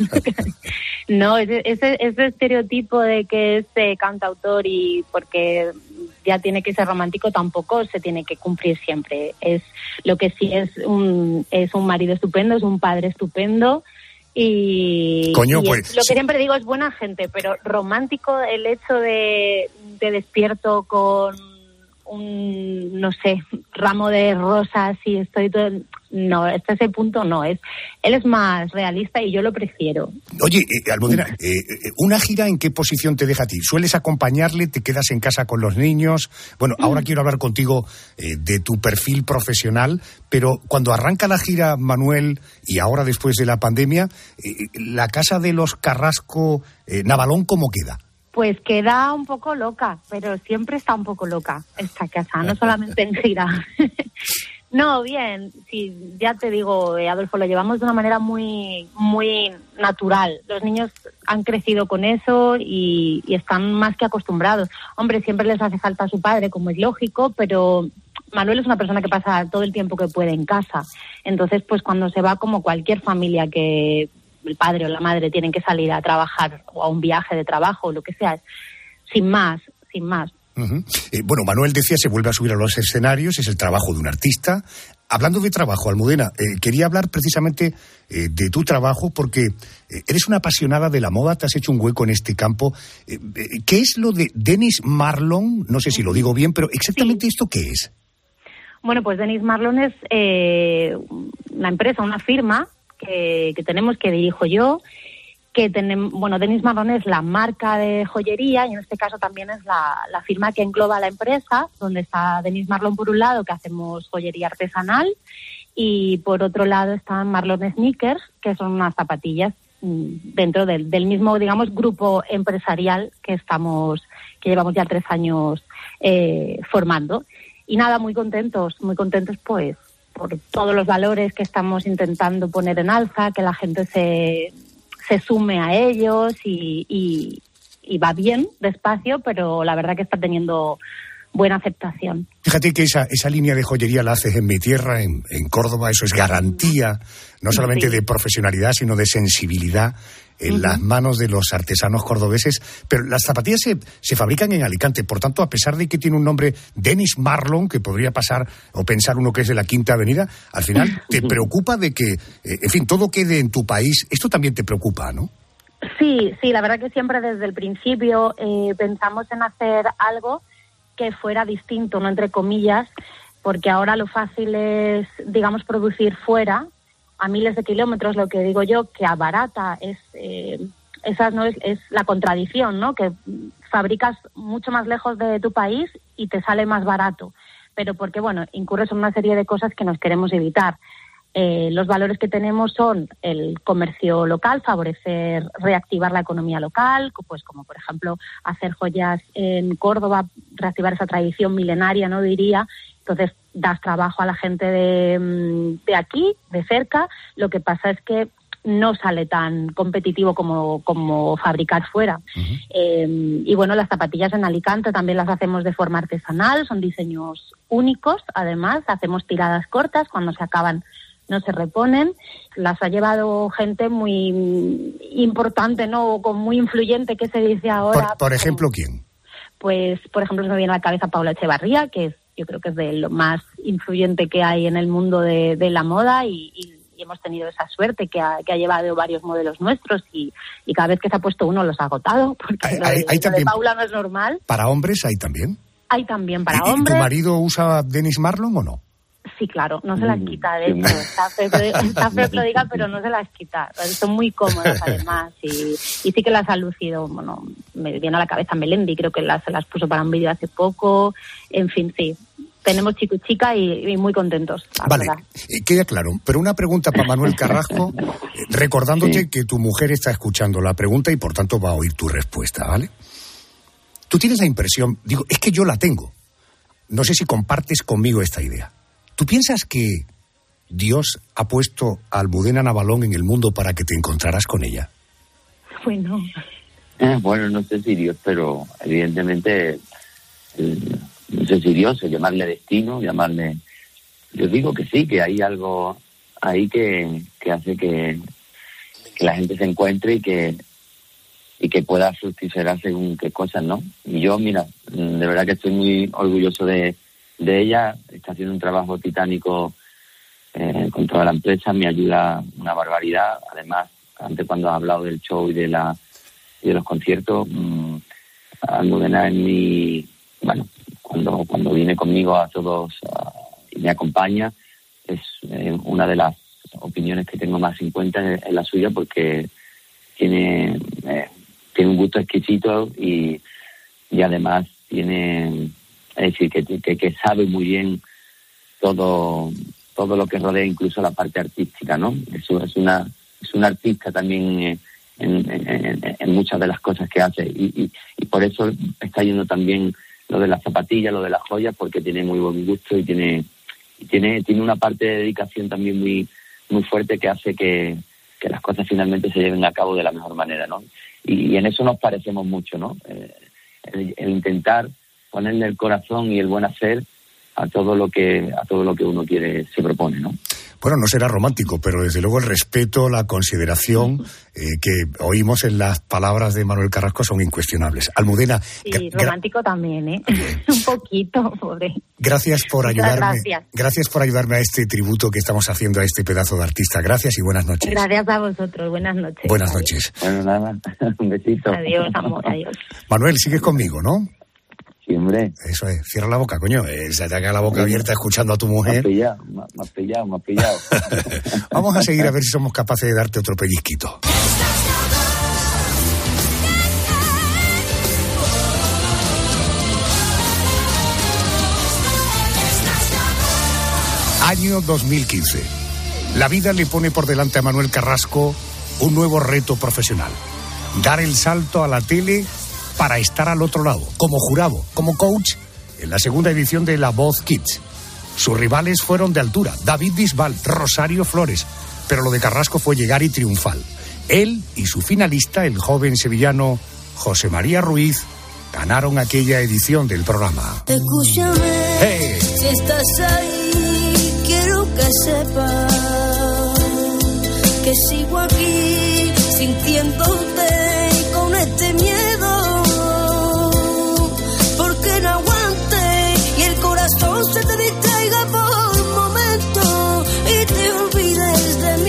No, ese, ese, ese estereotipo de que es eh, cantautor y porque ya tiene que ser romántico tampoco se tiene que cumplir siempre. Es lo que sí es un es un marido estupendo, es un padre estupendo y, Coño, y pues, es, lo que sí. siempre digo es buena gente, pero romántico el hecho de, de despierto con un, no sé, ramo de rosas y estoy todo... No, hasta ese punto no. es Él es más realista y yo lo prefiero. Oye, eh, Almudena, eh, ¿una gira en qué posición te deja a ti? ¿Sueles acompañarle? ¿Te quedas en casa con los niños? Bueno, ahora quiero hablar contigo eh, de tu perfil profesional, pero cuando arranca la gira, Manuel, y ahora después de la pandemia, eh, la casa de los Carrasco, eh, Navalón, ¿cómo queda? Pues queda un poco loca, pero siempre está un poco loca esta casa, no solamente en gira. No, bien, sí, ya te digo, eh, Adolfo, lo llevamos de una manera muy muy natural. Los niños han crecido con eso y, y están más que acostumbrados. Hombre, siempre les hace falta a su padre, como es lógico, pero Manuel es una persona que pasa todo el tiempo que puede en casa. Entonces, pues cuando se va, como cualquier familia que el padre o la madre tienen que salir a trabajar o a un viaje de trabajo o lo que sea, sin más, sin más. Uh-huh. Eh, bueno, Manuel decía, se vuelve a subir a los escenarios, es el trabajo de un artista. Hablando de trabajo, Almudena, eh, quería hablar precisamente eh, de tu trabajo porque eh, eres una apasionada de la moda, te has hecho un hueco en este campo. Eh, eh, ¿Qué es lo de Denis Marlon? No sé si lo digo bien, pero exactamente sí. ¿Esto qué es? Bueno, pues Denis Marlon es eh, una empresa, una firma que, que tenemos, que dirijo yo, que tenemos, bueno, Denis Marlon es la marca de joyería y en este caso también es la, la firma que engloba la empresa, donde está Denis Marlon por un lado, que hacemos joyería artesanal, y por otro lado están Marlon Sneakers, que son unas zapatillas dentro del, del mismo, digamos, grupo empresarial que estamos, que llevamos ya tres años eh, formando. Y nada, muy contentos, muy contentos pues por todos los valores que estamos intentando poner en alza, que la gente se... se sume a ellos y, y, y va bien, despacio, pero la verdad que está teniendo buena aceptación. Fíjate que esa, esa línea de joyería la haces en mi tierra, en, en Córdoba, eso es garantía, no solamente sí. de profesionalidad, sino de sensibilidad en uh-huh. las manos de los artesanos cordobeses. Pero las zapatillas se, se fabrican en Alicante, por tanto, a pesar de que tiene un nombre Denis Marlon, que podría pasar o pensar uno que es de la Quinta Avenida, al final te preocupa de que, eh, en fin, todo quede en tu país. Esto también te preocupa, ¿no? Sí, sí, la verdad que siempre desde el principio eh, pensamos en hacer algo que fuera distinto, no entre comillas, porque ahora lo fácil es, digamos, producir fuera, a miles de kilómetros, lo que digo yo, que abarata, es eh, esa no es, es la contradicción, ¿no? Que fabricas mucho más lejos de tu país y te sale más barato, pero porque, bueno, incurres en una serie de cosas que nos queremos evitar. Eh, los valores que tenemos son el comercio local, favorecer, reactivar la economía local, pues como por ejemplo hacer joyas en Córdoba, reactivar esa tradición milenaria, no diría. Entonces das trabajo a la gente de, de aquí, de cerca. Lo que pasa es que no sale tan competitivo como, como fabricar fuera. Uh-huh. Eh, y bueno, las zapatillas en Alicante también las hacemos de forma artesanal, son diseños únicos, además, hacemos tiradas cortas, cuando se acaban no se reponen. Las ha llevado gente muy importante, ¿no? O muy influyente, que se dice ahora. Por, por ejemplo, ¿quién? Pues, por ejemplo, me viene a la cabeza Paula Echevarría, que es yo creo que es de lo más influyente que hay en el mundo de, de la moda y, y, y hemos tenido esa suerte que ha, que ha llevado varios modelos nuestros y, y cada vez que se ha puesto uno los ha agotado, porque hay, lo, de, hay, hay lo también, de Paula no es normal. ¿Para hombres hay también? Hay también para ¿Y, hombres. ¿Y tu marido usa Dennis Marlon o no? Sí, claro, no se las quita, de hecho, está feo, está feo que lo diga, pero no se las quita. Son muy cómodas además y, y sí que las ha lucido, bueno, me viene a la cabeza Melendi, creo que las, se las puso para un vídeo hace poco, en fin, sí. Tenemos chico y chica y, y muy contentos. Vale, verdad. queda claro. Pero una pregunta para Manuel Carrasco, recordándote sí. que tu mujer está escuchando la pregunta y por tanto va a oír tu respuesta, ¿vale? Tú tienes la impresión, digo, es que yo la tengo. No sé si compartes conmigo esta idea. ¿Tú piensas que Dios ha puesto a Almudena Navalón en el mundo para que te encontraras con ella? Bueno. Eh, bueno, no sé si Dios, pero evidentemente, eh, no sé si Dios, llamarle destino, llamarle... Yo digo que sí, que hay algo ahí que, que hace que, que la gente se encuentre y que y que pueda fructificar según qué cosas, ¿no? Y yo, mira, de verdad que estoy muy orgulloso de... de ella, está haciendo un trabajo titánico eh, con toda la empresa, me ayuda una barbaridad. Además, antes cuando has hablado del show y de la y de los conciertos, mmm, Almudena es mi, bueno, cuando cuando viene conmigo a todos a, y me acompaña, es eh, una de las opiniones que tengo más en cuenta en, en la suya porque tiene eh, tiene un gusto exquisito y, y además tiene... Es decir, que, que, que sabe muy bien todo todo lo que rodea incluso la parte artística, ¿no? Es, es una es una artista también en, en, en, en muchas de las cosas que hace y, y, y por eso está yendo también lo de las zapatillas, lo de las joyas, porque tiene muy buen gusto y tiene y tiene tiene una parte de dedicación también muy muy fuerte que hace que, que las cosas finalmente se lleven a cabo de la mejor manera, ¿no? Y, y en eso nos parecemos mucho, ¿no? Eh, el, el intentar ponerle el corazón y el buen hacer a todo lo que a todo lo que uno quiere se propone, ¿no? Bueno, no será romántico, pero desde luego el respeto, la consideración eh, que oímos en las palabras de Manuel Carrasco son incuestionables. Almudena... Sí, gra- romántico también, ¿eh? Un poquito, pobre. Gracias por Muchas ayudarme. Gracias. Gracias por ayudarme a este tributo que estamos haciendo a este pedazo de artista. Gracias y buenas noches. Gracias a vosotros. Buenas noches. Buenas noches. Bueno, nada, un besito. Adiós, amor, adiós. Manuel, sigues conmigo, ¿no? Sí, hombre. Eso es, cierra la boca, coño. Eh, se te haga la boca abierta escuchando a tu mujer. Me has pillado, me has pillado, me has pillado. Vamos a seguir a ver si somos capaces de darte otro pellizquito. Año dos mil quince. La vida le pone por delante a Manuel Carrasco un nuevo reto profesional. Dar el salto a la tele para estar al otro lado, como jurado, como coach, en la segunda edición de La Voz Kids. Sus rivales fueron de altura, David Bisbal, Rosario Flores, pero lo de Carrasco fue llegar y triunfal. Él y su finalista, el joven sevillano José María Ruiz, ganaron aquella edición del programa. Escúchame, hey. Si estás ahí, quiero que sepas que sigo aquí sintiéndote con este miedo, porque no aguante y el corazón se te distraiga por un momento y te olvides de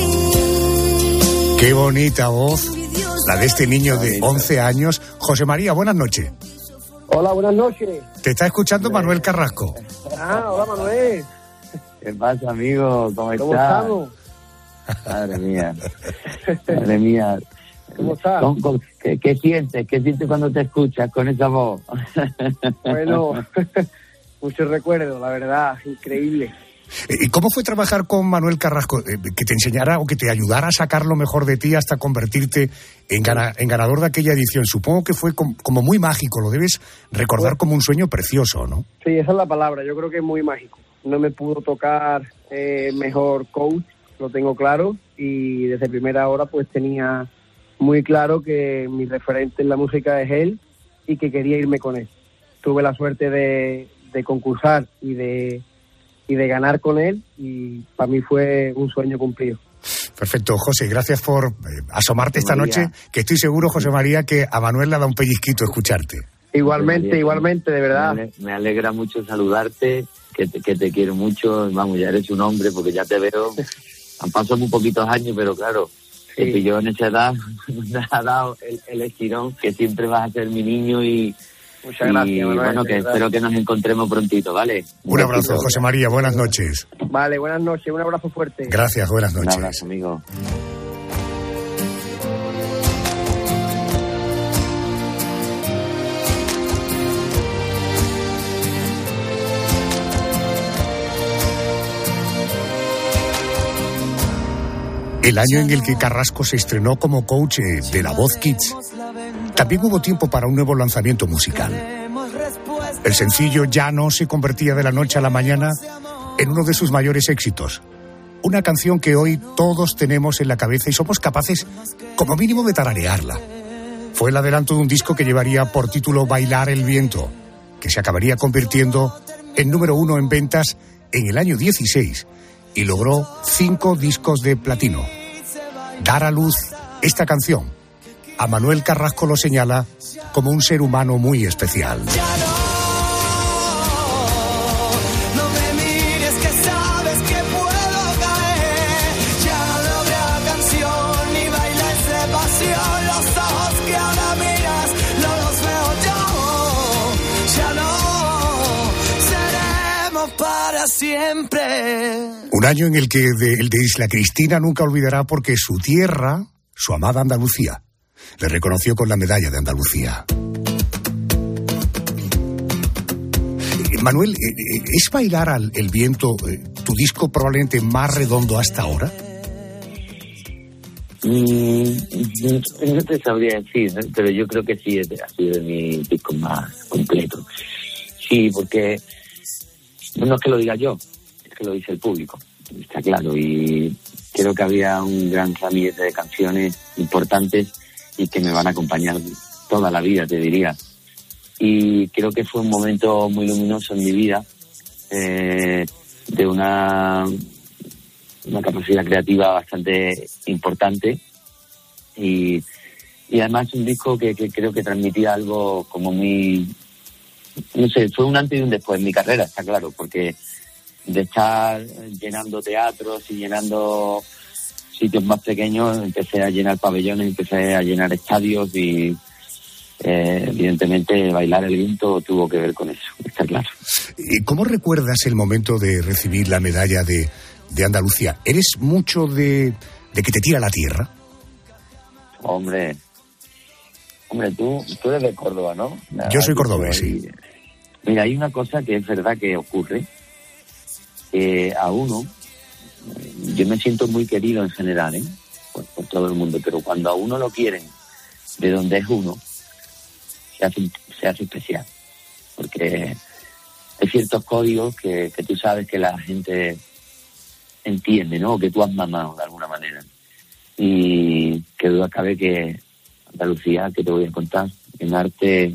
mí. Qué bonita voz, la de este niño de once años. José María, buenas noches. Hola, buenas noches. Te está escuchando Manuel Carrasco. Ah, hola Manuel. ¿Qué pasa, amigo? ¿Cómo estás? ¿Cómo estamos? Madre mía. Madre mía. ¿Cómo estás? ¿Qué, ¿Qué sientes? ¿Qué sientes cuando te escuchas con esa voz? Bueno, muchos recuerdos, la verdad, increíble. ¿Y cómo fue trabajar con Manuel Carrasco? Que te enseñara o que te ayudara a sacar lo mejor de ti hasta convertirte en, gana, en ganador de aquella edición. Supongo que fue como, como muy mágico, lo debes recordar como un sueño precioso, ¿no? Sí, esa es la palabra, yo creo que es muy mágico. No me pudo tocar eh, mejor coach, lo tengo claro, y desde primera hora pues tenía muy claro que mi referente en la música es él y que quería irme con él. Tuve la suerte de, de concursar y de... y de ganar con él, y para mí fue un sueño cumplido. Perfecto, José, gracias por eh, asomarte esta María. noche, que estoy seguro, José María, que a Manuel le ha dado un pellizquito escucharte. Igualmente, María, igualmente, de verdad. Me, ale- me alegra mucho saludarte, que te, que te quiero mucho. Vamos, ya eres un hombre, porque ya te veo. Han pasado muy poquitos años, pero claro, Sí. que yo en esa edad me ha dado el, el estirón, que siempre vas a ser mi niño y... Muchas gracias, y Manuel, bueno, de que verdad. espero que nos encontremos prontito, ¿vale? Un abrazo, besito. José María, buenas noches. Vale, buenas noches, un abrazo fuerte. Gracias, buenas Un noches. abrazo, amigo. El año en el que Carrasco se estrenó como coach eh, de La Voz Kids, también hubo tiempo para un nuevo lanzamiento musical. El sencillo Llano se convertía de la noche a la mañana en uno de sus mayores éxitos. Una canción que hoy todos tenemos en la cabeza y somos capaces, como mínimo, de tararearla. Fue el adelanto de un disco que llevaría por título Bailar el viento, que se acabaría convirtiendo en número uno en ventas en el año dieciséis y logró cinco discos de platino. Dar a luz esta canción, a Manuel Carrasco lo señala como un ser humano muy especial. No me mires que sabes que puedo caer. Ya no habrá canción ni bailes de pasión. Los ojos que ahora miras no los veo yo. Ya no seremos para siempre. Un año en el que de, el de Isla Cristina nunca olvidará porque su tierra, su amada Andalucía, le reconoció con la medalla de Andalucía. Eh, Manuel, eh, ¿es Bailar al el viento eh, tu disco probablemente más redondo hasta ahora? Mm, no te sabría decir, ¿no? Pero yo creo que sí, ha sido de mi disco más completo. Sí, porque no es que lo diga yo, es que lo dice el público, está claro. Y creo que había un gran ramillete de canciones importantes y que me van a acompañar toda la vida, te diría. Y creo que fue un momento muy luminoso en mi vida, eh, de una... una capacidad creativa bastante importante y, y además un disco que, que creo que transmitía algo como muy, no sé, fue un antes y un después en mi carrera, está claro, porque de estar llenando teatros y llenando sitios más pequeños, empecé a llenar pabellones, empecé a llenar estadios y eh, evidentemente Bailar el viento tuvo que ver con eso, está claro. ¿Cómo recuerdas el momento de recibir la medalla de de Andalucía? ¿Eres mucho de, de que te tira la tierra? Hombre, hombre, tú, tú eres de Córdoba, ¿no? Nada, Yo soy cordobés, sí. Mira, hay una cosa que es verdad que ocurre, que a uno, yo me siento muy querido en general, ¿eh? Por, por todo el mundo, pero cuando a uno lo quieren de donde es uno, se hace, se hace especial, porque hay ciertos códigos que, que tú sabes que la gente entiende, ¿no? Que tú has mamado de alguna manera. Y que duda cabe que Andalucía, que te voy a contar, en arte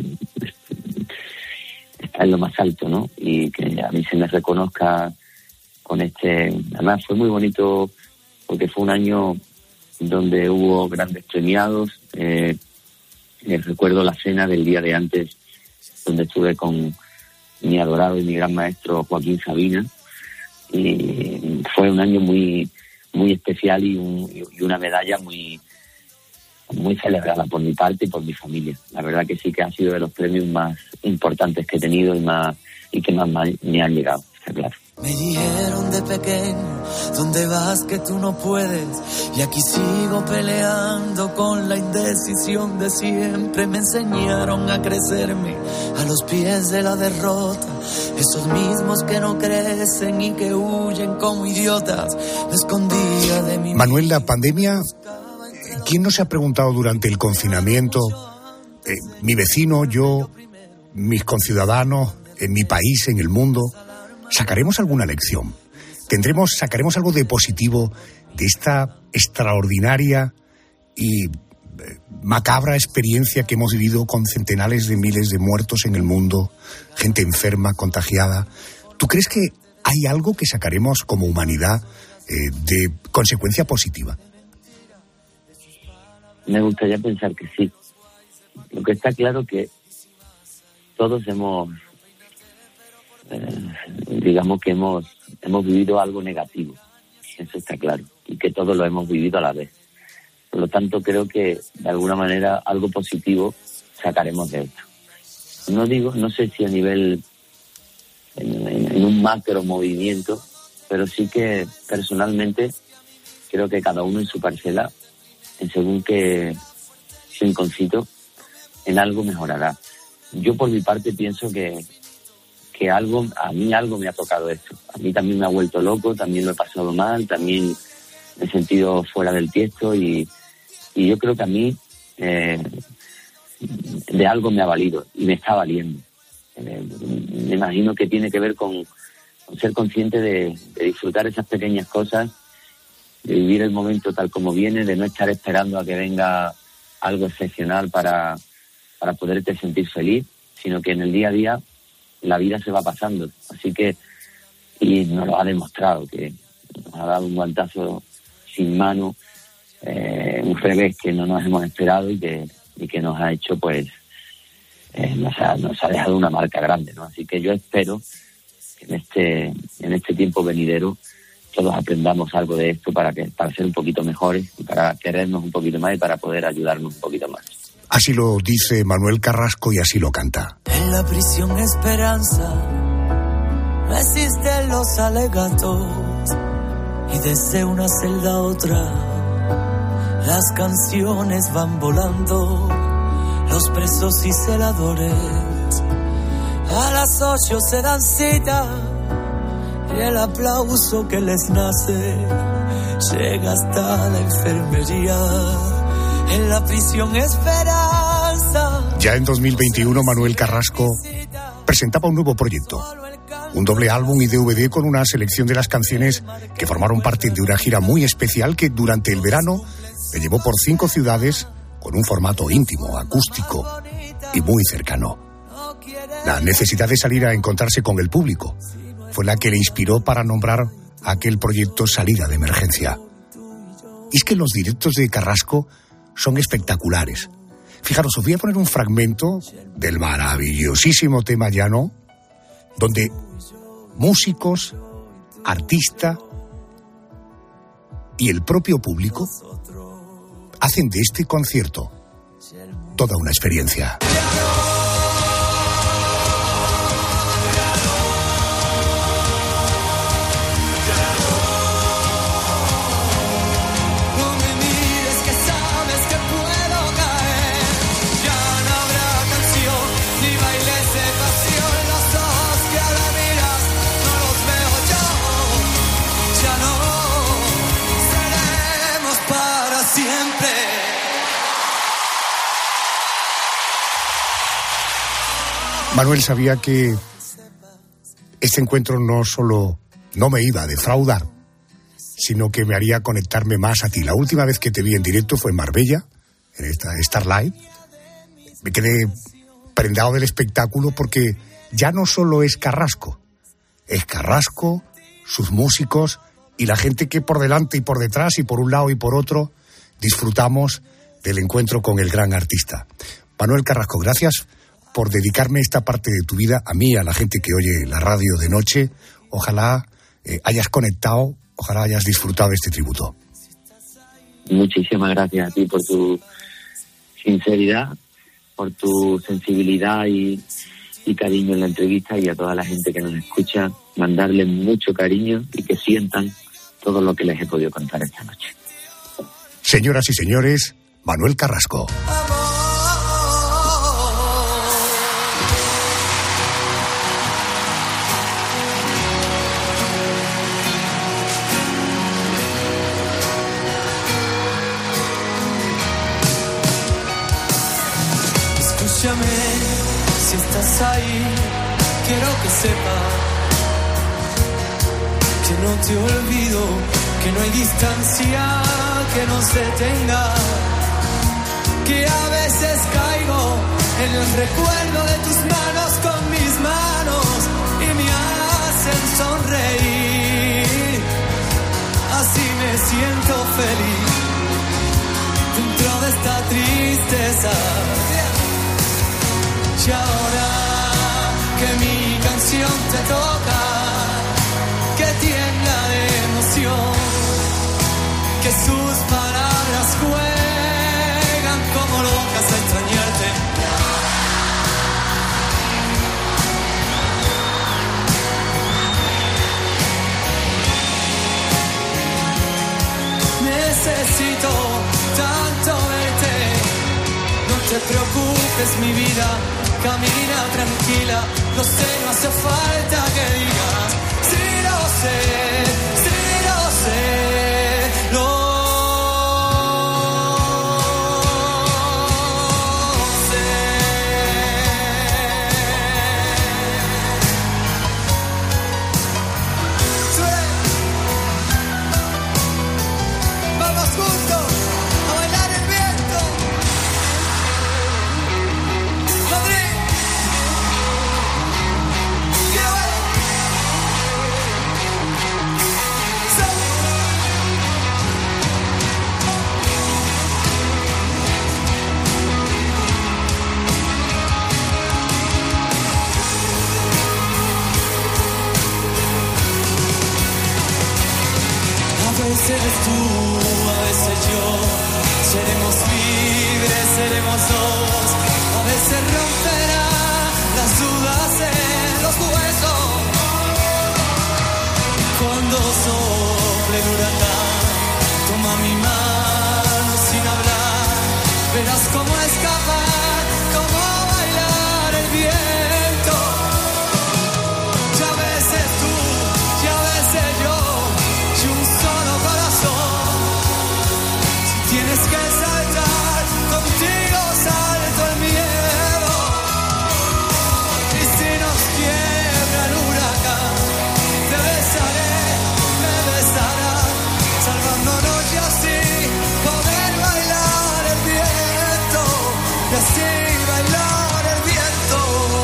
está en lo más alto, ¿no? Y que a mí se me reconozca con este... Además fue muy bonito porque fue un año donde hubo grandes premiados. Eh, eh, recuerdo la cena del día de antes, donde estuve con mi adorado y mi gran maestro Joaquín Sabina. Y fue un año muy muy especial y, un, y una medalla muy muy celebrada por mi parte y por mi familia. La verdad que sí que ha sido de los premios más importantes que he tenido y más y que más me han llegado, está claro. Me dijeron de pequeño, ¿dónde vas que tú no puedes? Y aquí sigo peleando con la indecisión de siempre. Me enseñaron a crecerme a los pies de la derrota. Esos mismos que no crecen y que huyen como idiotas. Me escondía de mi... Manuel, la pandemia, ¿quién no se ha preguntado durante el confinamiento? Eh, mi vecino, yo, mis conciudadanos, en mi país, en el mundo... ¿Sacaremos alguna lección? ¿Tendremos, sacaremos algo de positivo de esta extraordinaria y eh, macabra experiencia que hemos vivido con centenares de miles de muertos en el mundo, gente enferma, contagiada? ¿Tú crees que hay algo que sacaremos como humanidad eh, de consecuencia positiva? Me gustaría pensar que sí. Lo que está claro que todos hemos, eh, digamos que hemos, hemos vivido algo negativo, eso está claro, y que todos lo hemos vivido a la vez. Por lo tanto, creo que de alguna manera algo positivo sacaremos de esto. No digo, no sé si a nivel, en, en, en un macro movimiento, pero sí que personalmente creo que cada uno en su parcela, en según qué rinconcito, en algo mejorará. Yo por mi parte pienso que, que algo, a mí algo me ha tocado esto. A mí también me ha vuelto loco, también lo he pasado mal, también me he sentido fuera del tiesto y, y yo creo que a mí eh, de algo me ha valido y me está valiendo. Eh, me imagino que tiene que ver con, con ser consciente de, de disfrutar esas pequeñas cosas, de vivir el momento tal como viene, de no estar esperando a que venga algo excepcional para, para poderte sentir feliz, sino que en el día a día la vida se va pasando. Así que, y nos lo ha demostrado, que nos ha dado un guantazo sin mano, eh, un revés que no nos hemos esperado y que, y que nos ha hecho, pues, eh, nos, ha, nos ha dejado una marca grande, ¿no? Así que yo espero que en este, en este tiempo venidero todos aprendamos algo de esto para que para ser un poquito mejores y para querernos un poquito más y para poder ayudarnos un poquito más. Así lo dice Manuel Carrasco y así lo canta. En la prisión esperanza no existen los alegatos y desde una celda a otra las canciones van volando, los presos y celadores a las ocho se dan cita y el aplauso que les nace llega hasta la enfermería. En la prisión esperanza. Ya en dos mil veintiuno Manuel Carrasco presentaba un nuevo proyecto, un doble álbum y D V D con una selección de las canciones que formaron parte de una gira muy especial que durante el verano le llevó por cinco ciudades con un formato íntimo, acústico y muy cercano. La necesidad de salir a encontrarse con el público fue la que le inspiró para nombrar aquel proyecto Salida de Emergencia. Y es que los directos de Carrasco son espectaculares. Fijaros, os voy a poner un fragmento del maravillosísimo tema Llano, donde músicos, artista y el propio público hacen de este concierto toda una experiencia. Manuel sabía que este encuentro no solo no me iba a defraudar, sino que me haría conectarme más a ti. La última vez que te vi en directo fue en Marbella, en esta Starlight. Me quedé prendado del espectáculo porque ya no solo es Carrasco, es Carrasco, sus músicos y la gente que por delante y por detrás y por un lado y por otro disfrutamos del encuentro con el gran artista. Manuel Carrasco, gracias por dedicarme esta parte de tu vida, a mí, a la gente que oye la radio de noche. Ojalá eh, hayas conectado, ojalá hayas disfrutado de este tributo. Muchísimas gracias a ti por tu sinceridad, por tu sensibilidad y, y cariño en la entrevista, y a toda la gente que nos escucha, mandarles mucho cariño y que sientan todo lo que les he podido contar esta noche. Señoras y señores, Manuel Carrasco. Escúchame, si estás ahí, quiero que sepas que no te olvido, que no hay distancia que nos detenga, que a veces caigo en el recuerdo de tus manos con mis manos y me hacen sonreír. Así me siento feliz dentro de esta tristeza. Y ahora que mi canción te toca, que tiembla de emoción, que sus palabras juegan como locas a extrañarte. Necesito tanto verte, no te preocupes mi vida, camina tranquila, lo sé, no hace falta que digas, sí lo sé, sí lo sé, lo A veces eres tú, a veces yo, seremos libres, seremos dos, a veces romperá las dudas en los huesos. Cuando sople el huracán, toma mi mano sin hablar, verás cómo escapar, cómo bailar el viento. Y a veces tú, y a veces yo, tienes que saltar, contigo salto el miedo. Y si nos quiebra el huracán, te besaré, me besarás, salvándonos y así poder bailar el viento. Y así bailar el viento.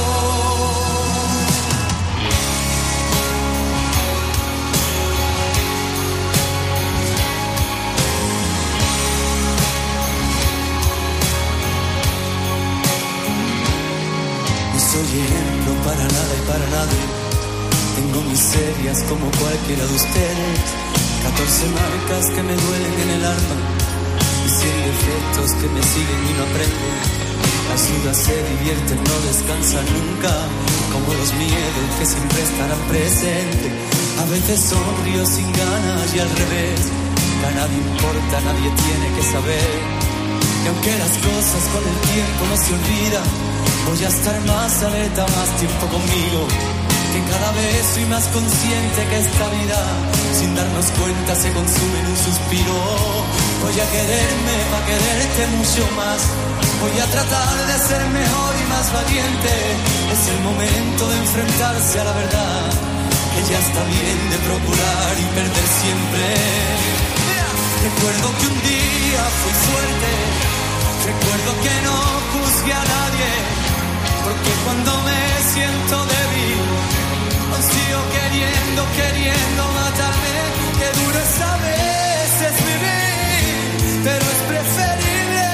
Soy ejemplo para nada y para nadie. Tengo miserias como cualquiera de ustedes. Catorce marcas que me duelen en el alma y cien defectos que me siguen y no aprenden. Las dudas se divierten, no descansan nunca, como los miedos que siempre estarán presentes. A veces sonrío sin ganas y al revés. A nadie importa, nadie tiene que saber que aunque las cosas con el tiempo no se olvidan, voy a estar más alerta, más tiempo conmigo, que cada vez soy más consciente que esta vida, sin darnos cuenta, se consume en un suspiro. Voy a quererme para quererte mucho más, voy a tratar de ser mejor y más valiente. Es el momento de enfrentarse a la verdad, que ya está bien de procurar y perder siempre. Recuerdo que un día fui fuerte, recuerdo que no juzgué a nadie, porque cuando me siento débil, aún sigo queriendo, queriendo matarme. Qué duro es a veces vivir, pero es preferible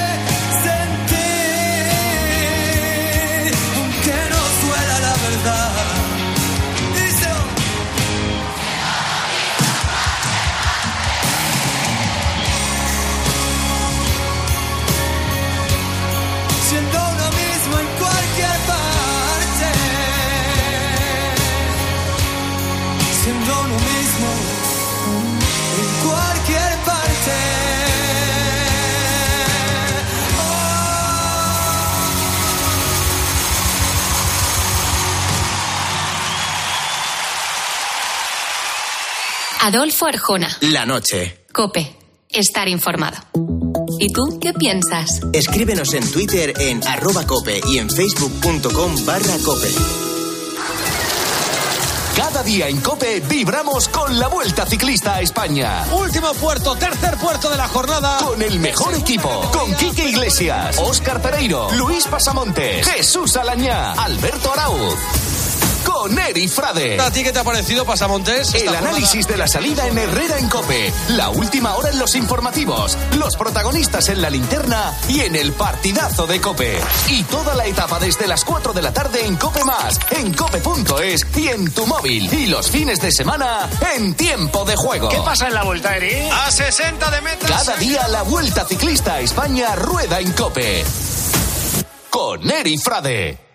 sentir, aunque nos duela la verdad. Dice, siendo uno mismo en cualquier parte, siendo uno mismo en cualquier parte. Adolfo Arjona. La noche. COPE. Estar informado. ¿Y tú qué piensas? Escríbenos en Twitter en arroba cope y en facebook.com barra cope. Cada día en COPE vibramos con la Vuelta Ciclista a España. Último puerto, tercer puerto de la jornada. Con el mejor equipo. Con Quique Iglesias, Óscar Pereiro, Luis Pasamontes, Jesús Alañá, Alberto Arauz. con Eri Frade. ¿A ti qué te ha parecido, Pasamontes? El análisis de la salida en Herrera en COPE. La última hora en los informativos. Los protagonistas en la linterna y en el partidazo de COPE. Y toda la etapa desde las cuatro de la tarde en COPE Más, en cope punto es y en tu móvil. Y los fines de semana en Tiempo de Juego. ¿Qué pasa en la Vuelta, Eri? A sesenta de meta. Cada día la Vuelta Ciclista a España rueda en COPE. Con Eri Frade.